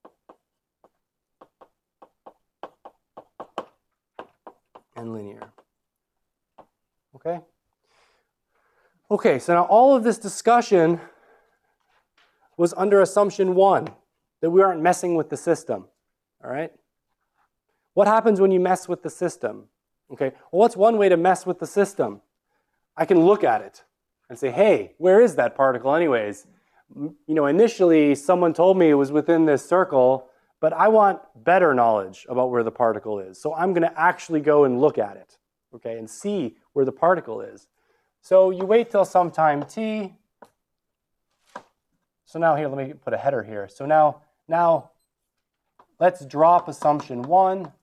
and linear. Okay? Okay, so now all of this discussion was under assumption one, that we aren't messing with the system. All right? What happens when you mess with the system? Okay, well, what's one way to mess with the system? I can look at it and say, hey, where is that particle anyways? You know, initially someone told me it was within this circle, but I want better knowledge about where the particle is. So I'm going to actually go and look at it, okay, and see where the particle is. So you wait till some time t. So now here, let me put a header here. So now, now let's drop assumption one.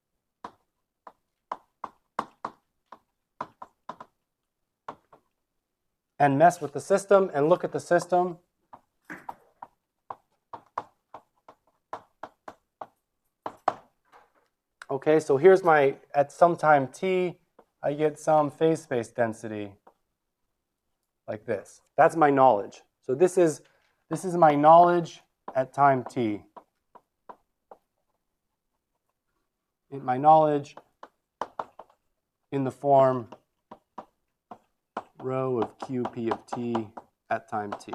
And mess with the system and look at the system. Okay, so here's my, at some time t, I get some phase space density like this. That's my knowledge. So this is, this is my knowledge at time t. In my knowledge in the form rho of Q P of t at time t.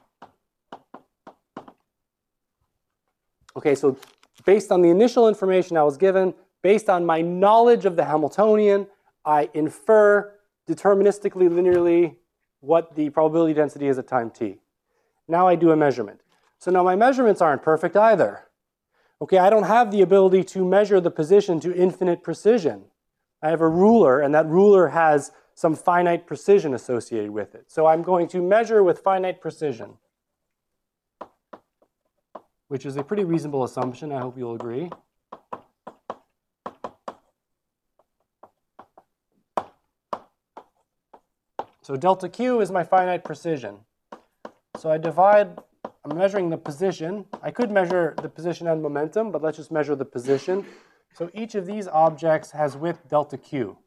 Okay, so based on the initial information I was given, based on my knowledge of the Hamiltonian, I infer deterministically, linearly, what the probability density is at time t. Now I do a measurement. So now my measurements aren't perfect either. Okay, I don't have the ability to measure the position to infinite precision. I have a ruler, and that ruler has some finite precision associated with it. So I'm going to measure with finite precision, which is a pretty reasonable assumption, I hope you'll agree. So delta Q is my finite precision. So I divide, I'm measuring the position. I could measure the position and momentum, but let's just measure the position. So each of these objects has width delta Q.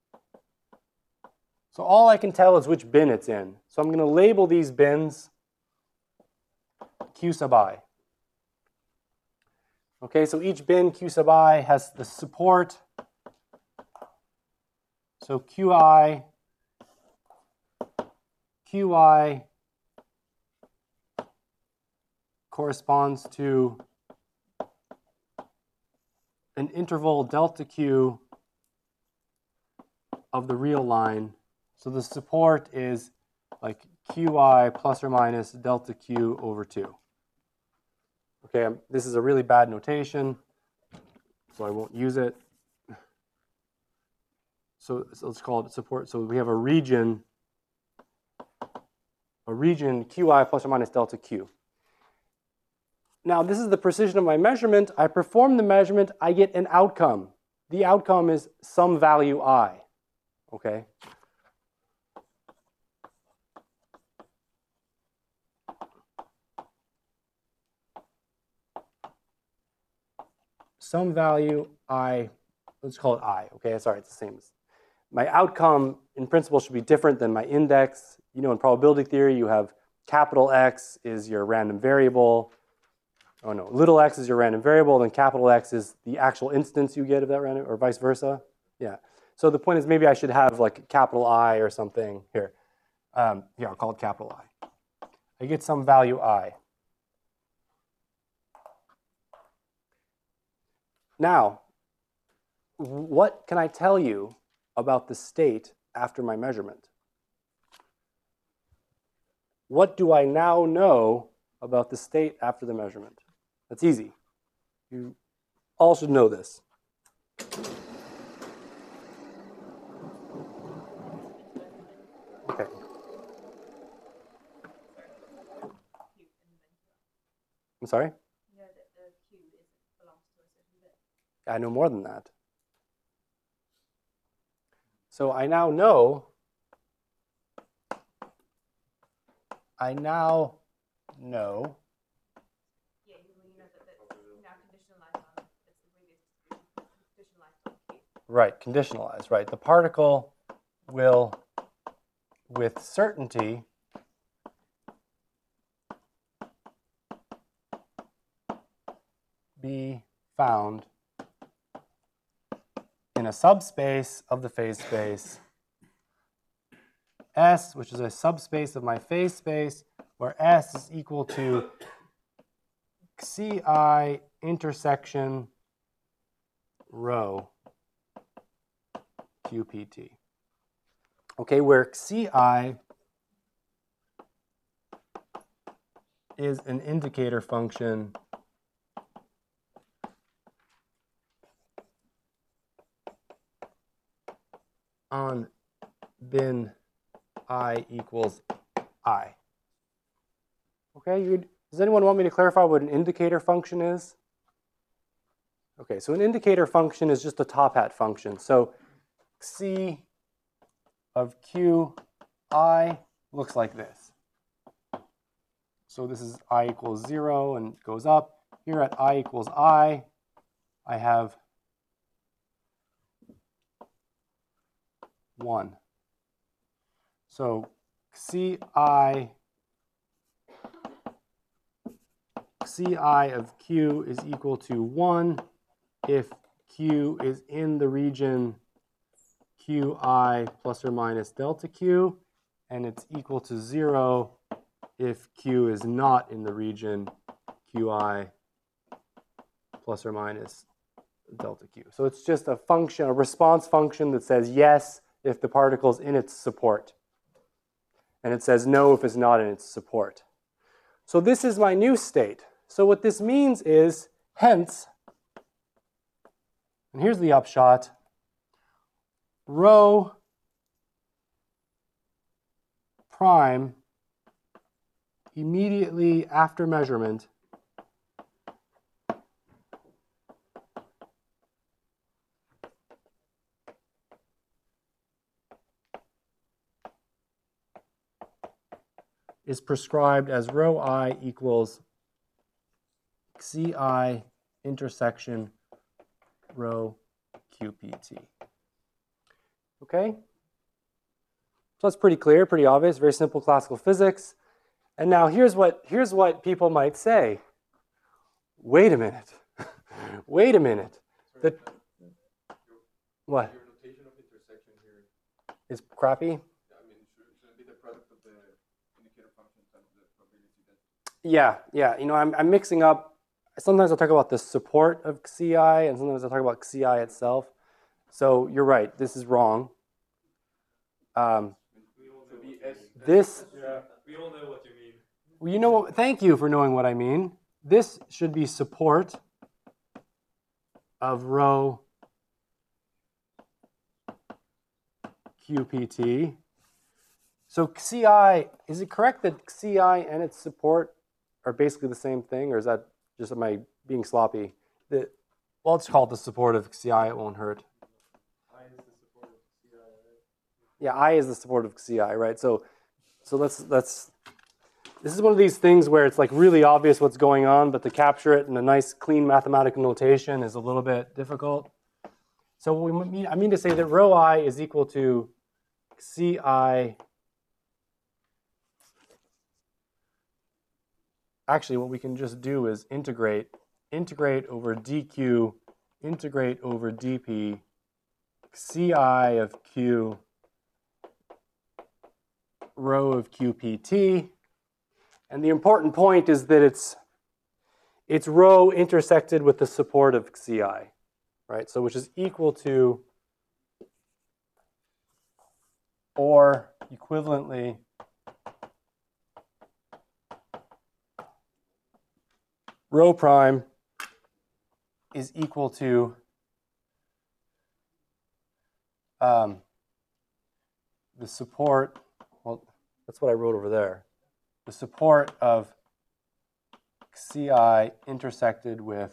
So all I can tell is which bin it's in. So I'm going to label these bins Q sub I. Okay, so each bin Q sub I has the support. So Qi, Qi corresponds to an interval delta Q of the real line. So the support is like Qi plus or minus delta Q over two. Okay, um, this is a really bad notation, so I won't use it. So, so let's call it support. So we have a region, a region Qi plus or minus delta Q. Now this is the precision of my measurement. I perform the measurement, I get an outcome. The outcome is some value I, okay? Some value I, let's call it I, okay? Sorry, it's the same. My outcome in principle should be different than my index. You know, in probability theory, you have capital X is your random variable. Oh no, little x is your random variable, then capital X is the actual instance you get of that random, or vice versa. Yeah. So the point is maybe I should have like capital I or something here. Um, here, I'll call it capital I. I get some value I. Now, what can I tell you about the state after my measurement? What do I now know about the state after the measurement? That's easy. You all should know this. Okay. I'm sorry? You know that the Q is belongs to a certain bit. I know more than that. So I now know, I now know, Yeah, you, you know that that's now conditionalized on it's the previous distribution conditionalized on Q. right, conditionalized, right. The particle will, with certainty, be found in a subspace of the phase space S, which is a subspace of my phase space, where S is equal to Xi intersection rho Q P T. Okay, where Xi is an indicator function on bin I equals I. Okay, you'd, does anyone want me to clarify what an indicator function is? Okay, so an indicator function is just a top hat function. So Xi of Q I looks like this. So this is I equals zero and goes up. Here at I equals I, I have one. So Xi Xi of Q is equal to one if Q is in the region Qi plus or minus delta Q, and it's equal to zero if Q is not in the region Qi plus or minus delta Q. So it's just a function, a response function that says yes if the particle is in its support. And it says no if it's not in its support. So this is my new state. So what this means is, hence, and here's the upshot, rho prime immediately after measurement is prescribed as rho I equals Ci intersection rho Q P T. Okay? So that's pretty clear, pretty obvious, very simple classical physics. And now here's what, here's what people might say. Wait a minute. Wait a minute. The, what? Your notation of intersection here, Is crappy? I mean, should, should it be the product of the indicator functions and the probability density? Yeah, yeah. You know, I'm, I'm mixing up. Sometimes I'll talk about the support of Xi, and sometimes I'll talk about Xi itself. So you're right. This is wrong. Um, We all know Should what be you S. mean. this, Yeah, we all know what you mean. well, you know what? Thank you for knowing what I mean. This should be support of rho Q P T. So Xi, is it correct that Xi and its support are basically the same thing, or is that just, am I being sloppy? The, well, let's call it the support of Xi, it won't hurt. I is the support of C I, right? Yeah, I is the support of Xi, right? So, so let's let's. This is one of these things where it's like really obvious what's going on, but to capture it in a nice, clean mathematical notation is a little bit difficult. So we mean, I mean to say that rho I is equal to Xi. Actually, what we can just do is integrate, integrate over dq, integrate over dp, Xi of q, rho of qpt. And the important point is that it's, it's rho intersected with the support of Xi, right? So which is equal to, or equivalently, rho prime is equal to um, the support, well, that's what I wrote over there. The support of Xi intersected with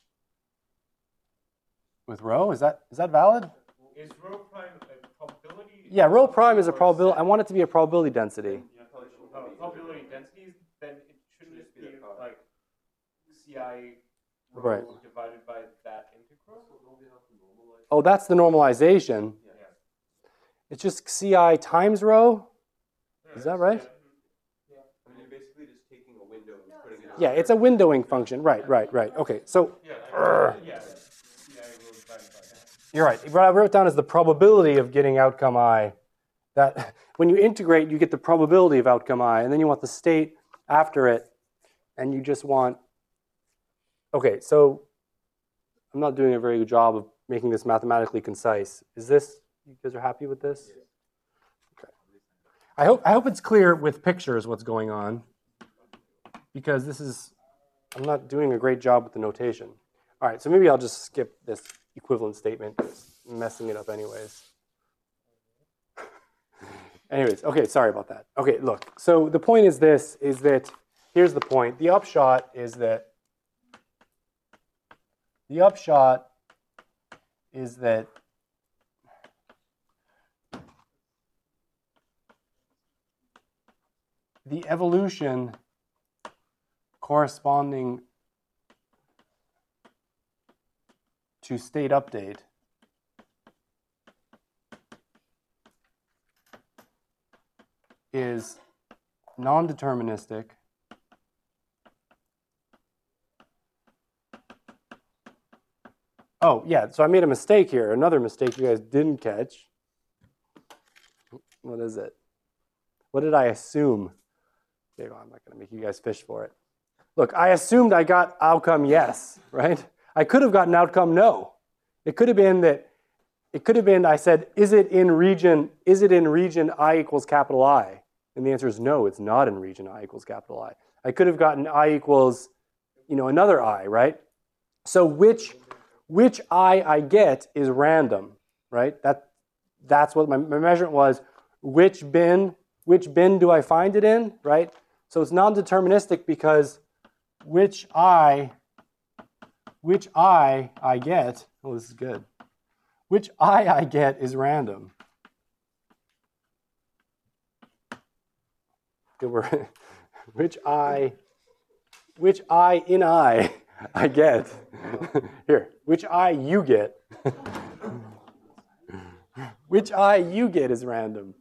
with rho. Is that is that valid? Is rho prime a probability? Yeah, rho prime is a or probability. I set? want it to be a probability density. Yeah, oh, probability densities, then it shouldn't just be like Ci rho Right. divided by that integral? Oh, that's the normalization. Yeah. It's just Xi times rho. Is that right? I mean, you're basically just taking a window and putting it. Yeah, it's a windowing function. Right, right, right. Okay, so Yeah, I mean, yeah. Ci rho divided by that. you're right. What I wrote down is the probability of getting outcome I. That when you integrate, you get the probability of outcome I, and then you want the state after it, and you just want. Okay, so I'm not doing a very good job of making this mathematically concise. Is this? You guys are happy with this? Okay. I hope I hope it's clear with pictures what's going on, because this is. I'm not doing a great job with the notation. All right, so maybe I'll just skip this equivalent statement. It's messing it up anyways. Anyways, okay, sorry about that. Okay, look, so the point is this, is that, here's the point. The upshot is that, the upshot is that the evolution corresponding to state update is non-deterministic Oh, yeah, so I made a mistake here. Another mistake you guys didn't catch. What is it? What did I assume? There you go, I'm not going to make you guys fish for it. Look, I assumed I got outcome yes, right? I could have gotten outcome no. It could have been that, it could have been I said, is it in region, is it in region I equals capital I? And the answer is no, it's not in region I equals capital I. I could have gotten I equals, you know, another I, right? So which, which I I get is random, right? That, that's what my, my measurement was. Which bin, which bin do I find it in, right? So it's non-deterministic because which I, which I I get, oh, this is good. Which I I get is random. There were which I, which I in I, I get. Here, which I you get. Which I you get is random.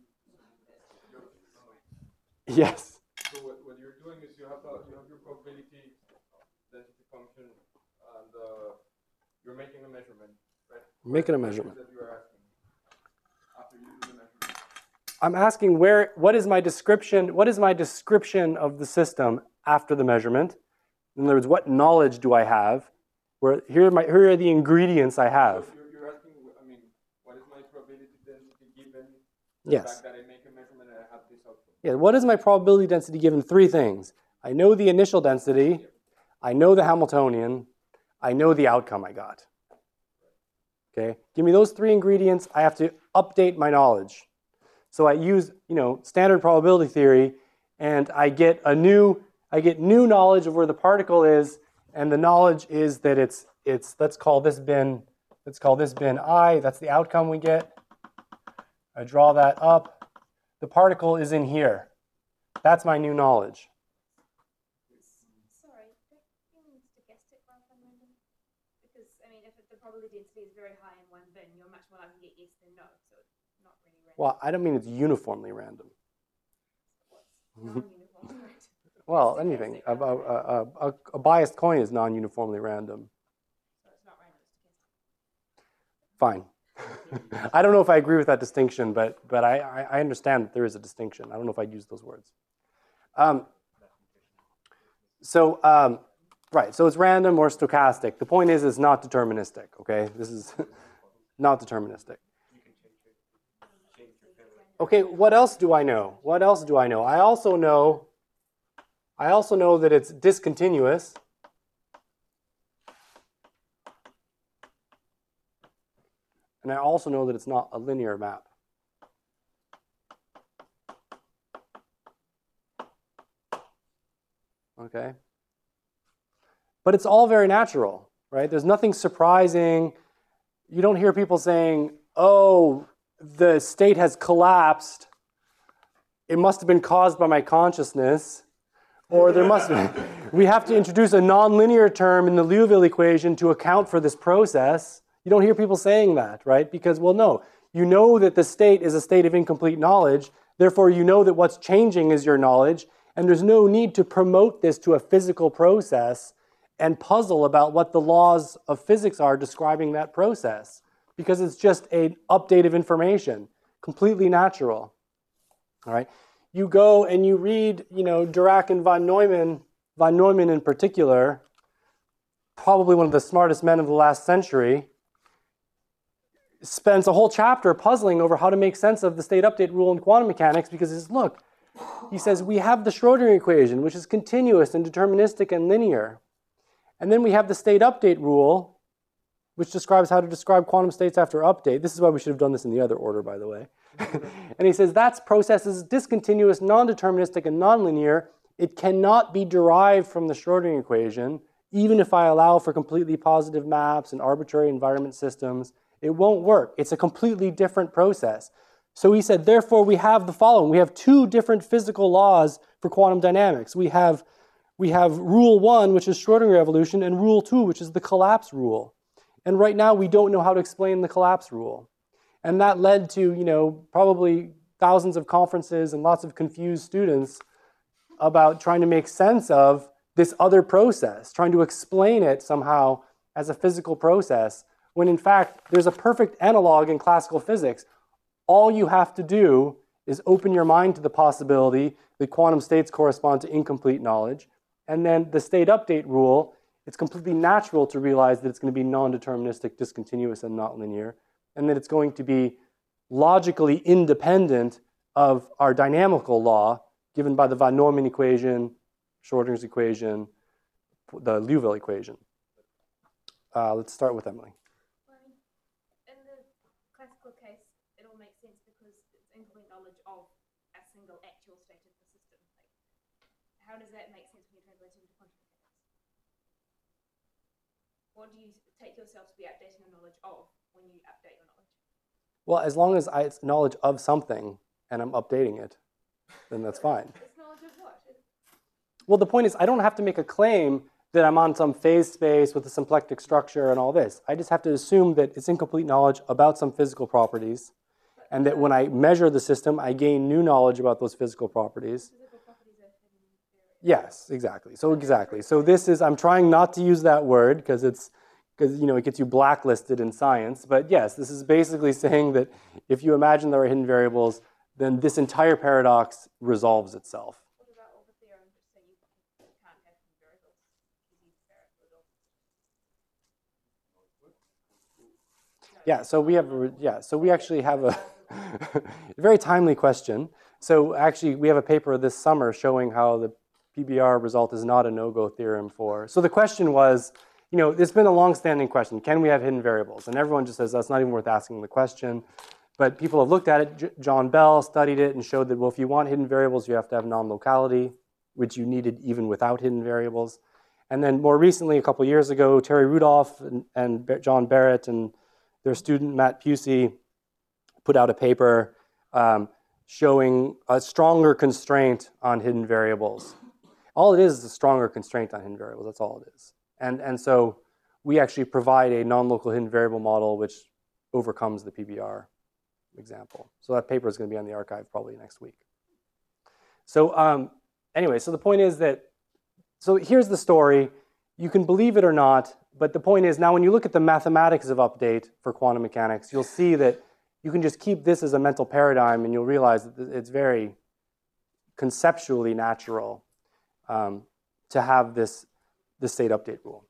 Yes. So what, what you're doing is you have a, you have your probability density function, and uh, you're making a measurement, right? Making a What is measurement. that you are asking after you do the measurement? I'm asking where, what is my description, what is my description of the system after the measurement? In other words, what knowledge do I have? Where, here, are my, here are the ingredients I have. So you're, you're asking, I mean, what is my probability density given the Yes. fact that I make a measurement and I have this output? Yeah, what is my probability density given three things? I know the initial density, I know the Hamiltonian, I know the outcome I got. Okay, give me those three ingredients, I have to update my knowledge. So I use, you know, standard probability theory, and I get a new, I get new knowledge of where the particle is, and the knowledge is that it's, it's, let's call this bin, let's call this bin I, that's the outcome we get. I draw that up. The particle is in here. That's my new knowledge. Sorry, don't you need to guess it rather than random? Because, I mean, if the probability density is very high in one bin, you're much more likely to get yes than no, so it's not really random. Well, I don't mean it's uniformly random. What's non-uniform random? Well, anything. A, a, a, a, a biased coin is non-uniformly random. So it's not random, it's stochastic. Fine. I don't know if I agree with that distinction, but, but I, I, I understand that there is a distinction. I don't know if I'd use those words. Um, so, um, right, so it's random or stochastic. The point is it's not deterministic, okay? This is not deterministic. Okay, what else do I know? What else do I know? I also know, I also know that it's discontinuous. And I also know that it's not a linear map. Okay? But it's all very natural, right? There's nothing surprising. You don't hear people saying, oh, the state has collapsed. It must have been caused by my consciousness. Or there must be, we have to introduce a nonlinear term in the Liouville equation to account for this process. You don't hear people saying that, right? Because, well, no, you know that the state is a state of incomplete knowledge. Therefore, you know that what's changing is your knowledge. And there's no need to promote this to a physical process and puzzle about what the laws of physics are describing that process. Because it's just an update of information, completely natural. All right? You go and you read, you know, Dirac and von Neumann, von Neumann in particular, probably one of the smartest men of the last century, spends a whole chapter puzzling over how to make sense of the state update rule in quantum mechanics because he says, look, he says, we have the Schrodinger equation, which is continuous and deterministic and linear. And then we have the state update rule, which describes how to describe quantum states after update. This is why we should have done this in the other order, by the way. And he says that process is discontinuous, non-deterministic, and nonlinear. It cannot be derived from the Schrodinger equation, even if I allow for completely positive maps and arbitrary environment systems. It won't work. It's a completely different process. So he said, therefore, we have the following. We have two different physical laws for quantum dynamics. We have, we have rule one, which is Schrodinger evolution, and rule two, which is the collapse rule. And right now, we don't know how to explain the collapse rule. And that led to, you know, probably thousands of conferences and lots of confused students about trying to make sense of this other process, trying to explain it somehow as a physical process, when in fact, there's a perfect analog in classical physics. All you have to do is open your mind to the possibility that quantum states correspond to incomplete knowledge. And then the state update rule, it's completely natural to realize that it's going to be non-deterministic, discontinuous, and not linear, and that it's going to be logically independent of our dynamical law given by the von Neumann equation, Schrodinger's equation, the Liouville equation. Uh, let's start with Emily. Well, I mean, in the classical case, it all makes sense because it's incomplete knowledge of a single actual state of the system. Like, how does that make sense when you translate it into quantum mechanics? What do you take yourself to be updating your knowledge of when you update your knowledge? Well, as long as I, it's knowledge of something and I'm updating it, then that's fine. It's knowledge of Well, the point is I don't have to make a claim that I'm on some phase space with a symplectic structure and all this. I just have to assume that it's incomplete knowledge about some physical properties, and that when I measure the system, I gain new knowledge about those physical properties. Physical properties are hidden variables. Yes, exactly. So exactly. So this is, I'm trying not to use that word because it's, because you know it gets you blacklisted in science. But yes, this is basically saying that if you imagine there are hidden variables, then this entire paradox resolves itself. What about all the theorems that say you can't have hidden variables? You need variables. Yeah. So we have, a, yeah. So we actually have a very timely question. So actually, we have a paper this summer showing how the P B R result is not a no-go theorem for. So the question was, you know, it's been a long-standing question: can we have hidden variables? And everyone just says that's not even worth asking the question. But people have looked at it. J John Bell studied it and showed that, well, if you want hidden variables, you have to have non-locality, which you needed even without hidden variables. And then more recently, a couple years ago, Terry Rudolph and, and John Barrett and their student Matt Pusey put out a paper um, showing a stronger constraint on hidden variables. All it is is a stronger constraint on hidden variables. That's all it is. And, and so we actually provide a non-local hidden variable model which overcomes the P B R example. So that paper is going to be on the archive probably next week. So um, anyway, so the point is that, so here's the story. You can believe it or not, but the point is now when you look at the mathematics of update for quantum mechanics, you'll see that you can just keep this as a mental paradigm and you'll realize that it's very conceptually natural um, to have this, this state update rule.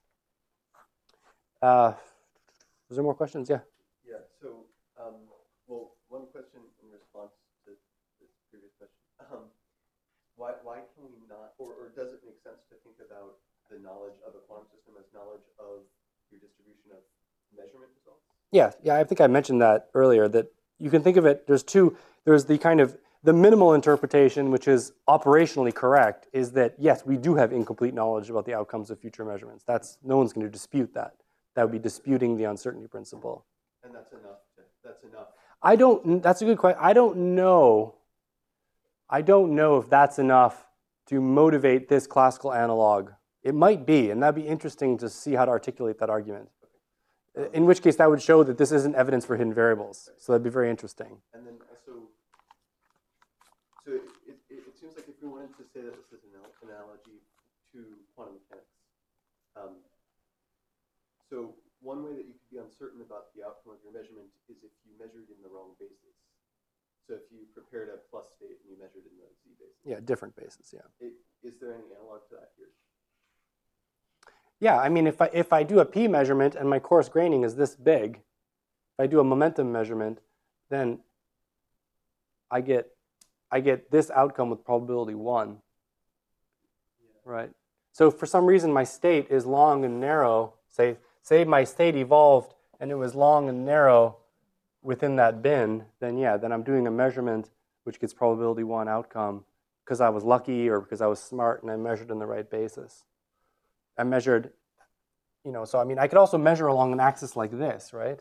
Uh, is there more questions? Yeah. Yeah, so, um, well, one question in response to this previous question. Um, why, why can we not, or, or does it make sense to think about the knowledge of a quantum system as knowledge of your distribution of measurement results? Yeah, yeah, I think I mentioned that earlier, that you can think of it, there's two, there's the kind of, the minimal interpretation, which is operationally correct, is that, yes, we do have incomplete knowledge about the outcomes of future measurements. That's, no one's going to dispute that. That would be disputing the uncertainty principle. And that's enough, to, that's enough. I don't, that's a good question. I don't know, I don't know if that's enough to motivate this classical analog. It might be, and that'd be interesting to see how to articulate that argument. In which case, that would show that this isn't evidence for hidden variables. So that'd be very interesting. And then also, so it, it, it seems like if we wanted to say that this is an analogy to quantum mechanics, um, so one way that you could be uncertain about the outcome of your measurement is if you measured in the wrong basis. So if you prepared a plus state and you measured in the z basis. Yeah, different basis, yeah. It, is there any analog to that here? Yeah, I mean, if I, if I do a P measurement and my coarse graining is this big, if I do a momentum measurement, then I get, I get this outcome with probability one, yeah. Right? So if for some reason my state is long and narrow, say, say my state evolved and it was long and narrow within that bin, then yeah, then I'm doing a measurement which gets probability one outcome because I was lucky or because I was smart and I measured in the right basis. I measured, you know, so I mean, I could also measure along an axis like this, right?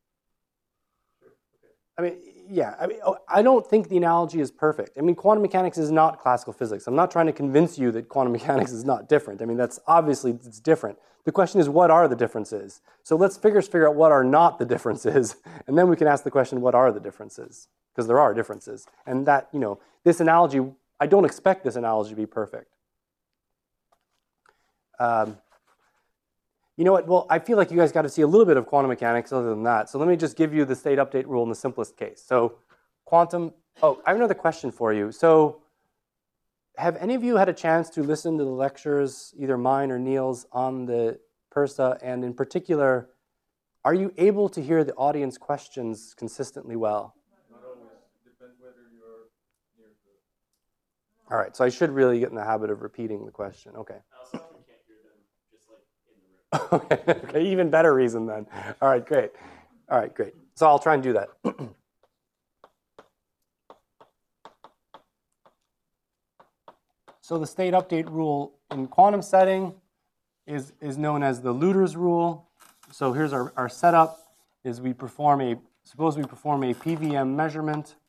I mean, yeah, I mean, I don't think the analogy is perfect. I mean, quantum mechanics is not classical physics. I'm not trying to convince you that quantum mechanics is not different. I mean, that's obviously, it's different. The question is, what are the differences? So let's figure, figure out what are not the differences, and then we can ask the question, what are the differences? Because there are differences. And that, you know, this analogy, I don't expect this analogy to be perfect. Um, you know what, well, I feel like you guys got to see a little bit of quantum mechanics other than that. So let me just give you the state update rule in the simplest case. So quantum, oh, I have another question for you. So have any of you had a chance to listen to the lectures, either mine or Neil's, on the PERSA? And in particular, are you able to hear the audience questions consistently well? Not always. Depends whether you're near the... All right, so I should really get in the habit of repeating the question. Okay. Also, we can't hear them just like in the room. Okay, okay, even better reason then. All right, great. All right, great. So I'll try and do that. So the state update rule in quantum setting is, is known as the Luther's rule. So here's our, our setup, is we perform a, suppose we perform a P V M measurement.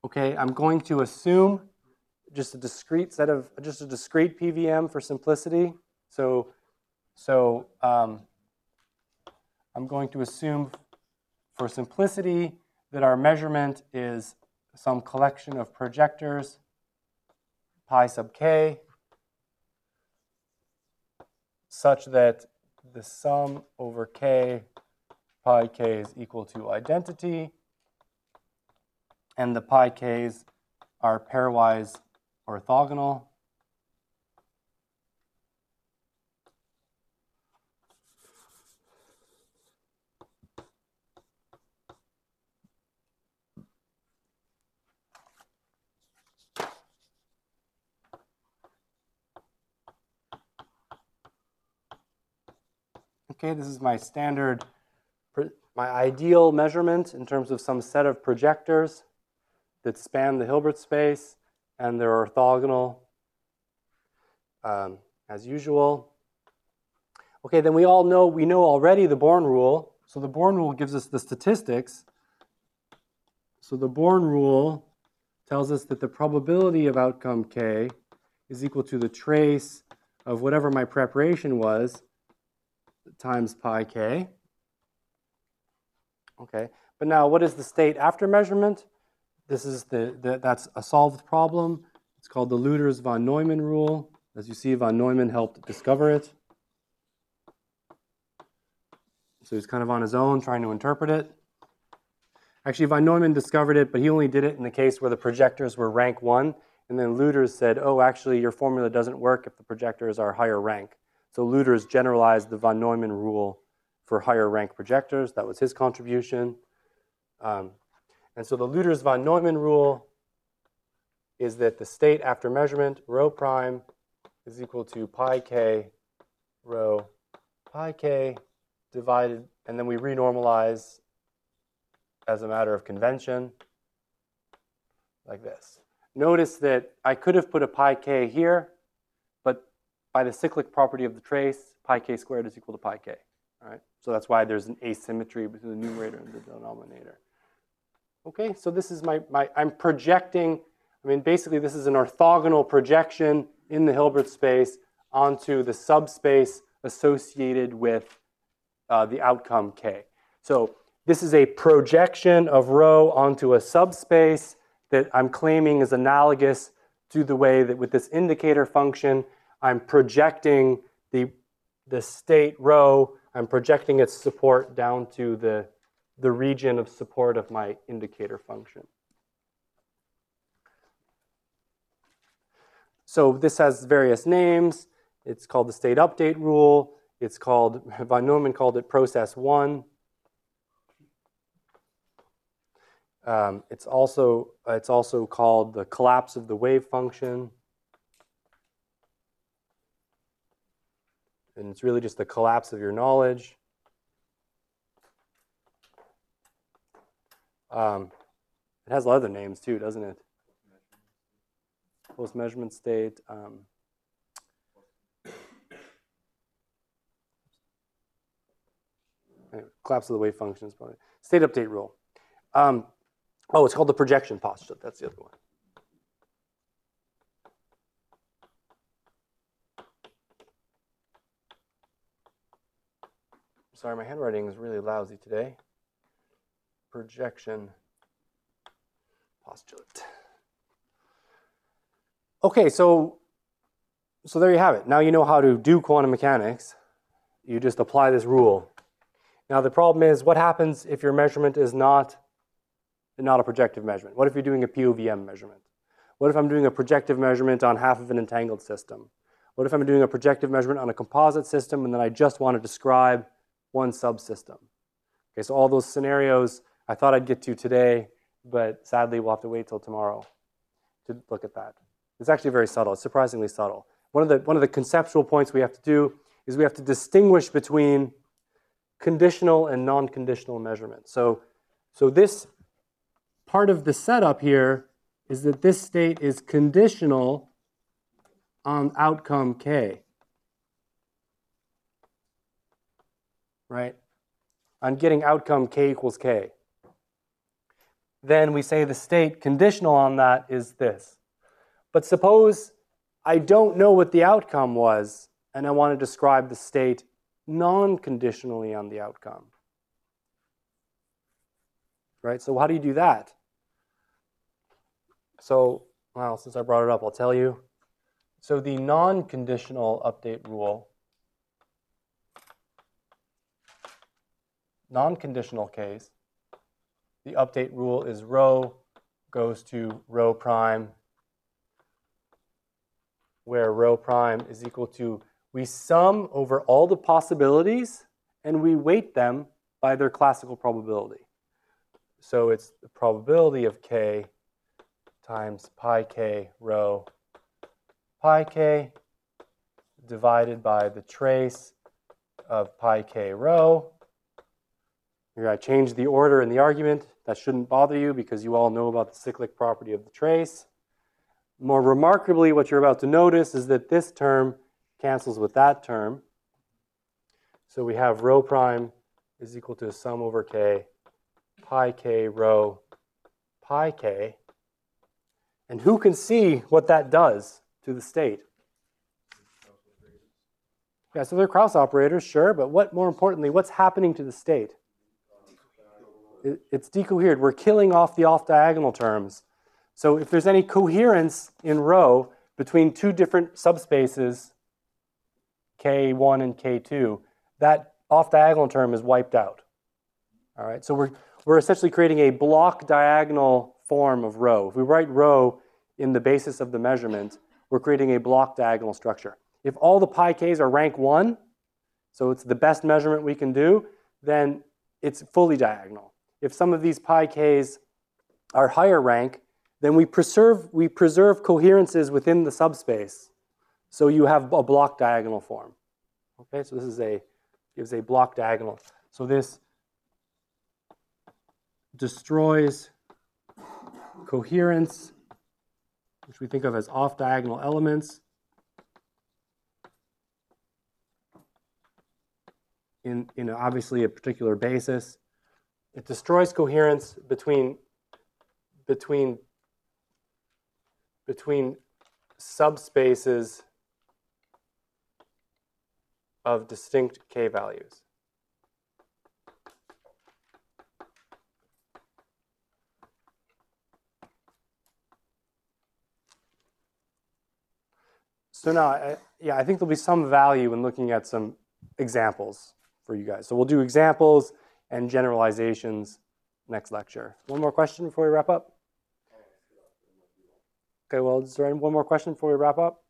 Okay, I'm going to assume just a discrete set of, just a discrete P V M for simplicity. So, so um, I'm going to assume for simplicity that our measurement is some collection of projectors, pi sub k, such that the sum over k pi k is equal to identity, and the pi k's are pairwise orthogonal. Okay, this is my standard, my ideal measurement in terms of some set of projectors that span the Hilbert space, and they're orthogonal um, as usual. Okay, then we all know, we know already the Born rule. So the Born rule gives us the statistics. So the Born rule tells us that the probability of outcome k is equal to the trace of whatever my preparation was times pi k. Okay, but now what is the state after measurement? This is the, the that's a solved problem. It's called the Lüders von Neumann rule. As you see, von Neumann helped discover it. So he's kind of on his own trying to interpret it. Actually, von Neumann discovered it, but he only did it in the case where the projectors were rank one. And then Lüders said, oh, actually, your formula doesn't work if the projectors are higher rank. So Lüders generalized the von Neumann rule for higher rank projectors. That was his contribution. Um, and so the Lüders von Neumann rule is that the state after measurement, rho prime, is equal to pi k rho pi k divided, and then we renormalize as a matter of convention, like this. Notice that I could have put a pi k here, but by the cyclic property of the trace, pi k squared is equal to pi k. All right? So that's why there's an asymmetry between the numerator and the denominator. Okay, so this is my, my I'm projecting, I mean, basically this is an orthogonal projection in the Hilbert space onto the subspace associated with uh, the outcome k. So this is a projection of rho onto a subspace that I'm claiming is analogous to the way that with this indicator function, I'm projecting the, the state rho, I'm projecting its support down to the, the region of support of my indicator function. So this has various names. It's called the state update rule. It's called, von Neumann called it process one. Um, it's also it's also called the collapse of the wave function, and it's really just the collapse of your knowledge. Um, it has other names too, doesn't it? Post measurement state. Um, anyway, collapse of the wave function is probably state update rule. Um, Oh, it's called the projection postulate. That's the other one. Sorry, my handwriting is really lousy today. Projection postulate. Okay, so, so there you have it. Now you know how to do quantum mechanics. You just apply this rule. Now the problem is, what happens if your measurement is not not a projective measurement? What if you're doing a P O V M measurement? What if I'm doing a projective measurement on half of an entangled system? What if I'm doing a projective measurement on a composite system and then I just want to describe one subsystem? Okay, so all those scenarios I thought I'd get to today, but sadly we'll have to wait till tomorrow to look at that. It's actually very subtle. It's surprisingly subtle. One of the, one of the conceptual points we have to do is we have to distinguish between conditional and non-conditional measurements. So, so this part of the setup here is that this state is conditional on outcome k, right? On getting outcome k equals k. then we say the state conditional on that is this. But suppose I don't know what the outcome was, and I want to describe the state non-conditionally on the outcome. Right? So how do you do that? So, well, since I brought it up, I'll tell you. So the non-conditional update rule, non-conditional case, the update rule is rho goes to rho prime, where rho prime is equal to, we sum over all the possibilities and we weight them by their classical probability. So it's the probability of k times pi k rho pi k divided by the trace of pi k rho. Here I changed the order in the argument. That shouldn't bother you because you all know about the cyclic property of the trace. More remarkably, what you're about to notice is that this term cancels with that term. So we have rho prime is equal to sum over k pi k rho pi k. And who can see what that does to the state? Yeah, so they're Krauss operators, sure, but what more importantly, what's happening to the state? It, it's decoherent. We're killing off the off-diagonal terms. So if there's any coherence in rho between two different subspaces, K one and K two, that off-diagonal term is wiped out. All right, so we're, we're essentially creating a block diagonal form of rho. If we write rho in the basis of the measurement, we're creating a block diagonal structure. If all the pi k's are rank one, so it's the best measurement we can do, then it's fully diagonal. If some of these pi k's are higher rank, then we preserve, we preserve coherences within the subspace. So you have a block diagonal form. Okay, so this is a, gives a block diagonal. So this destroys coherence, which we think of as off-diagonal elements in, in obviously a particular basis. It destroys coherence between, between, between subspaces of distinct k values. So now, I, yeah, I think there'll be some value in looking at some examples for you guys. So we'll do examples and generalizations next lecture. One more question before we wrap up? Okay, well, is there one more question before we wrap up?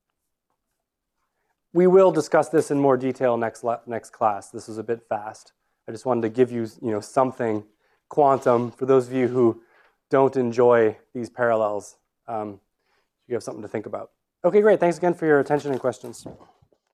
We will discuss this in more detail next next class. This is a bit fast. I just wanted to give you, you know, something quantum for those of you who don't enjoy these parallels. Um, you have something to think about. Okay, great. Thanks again for your attention and questions.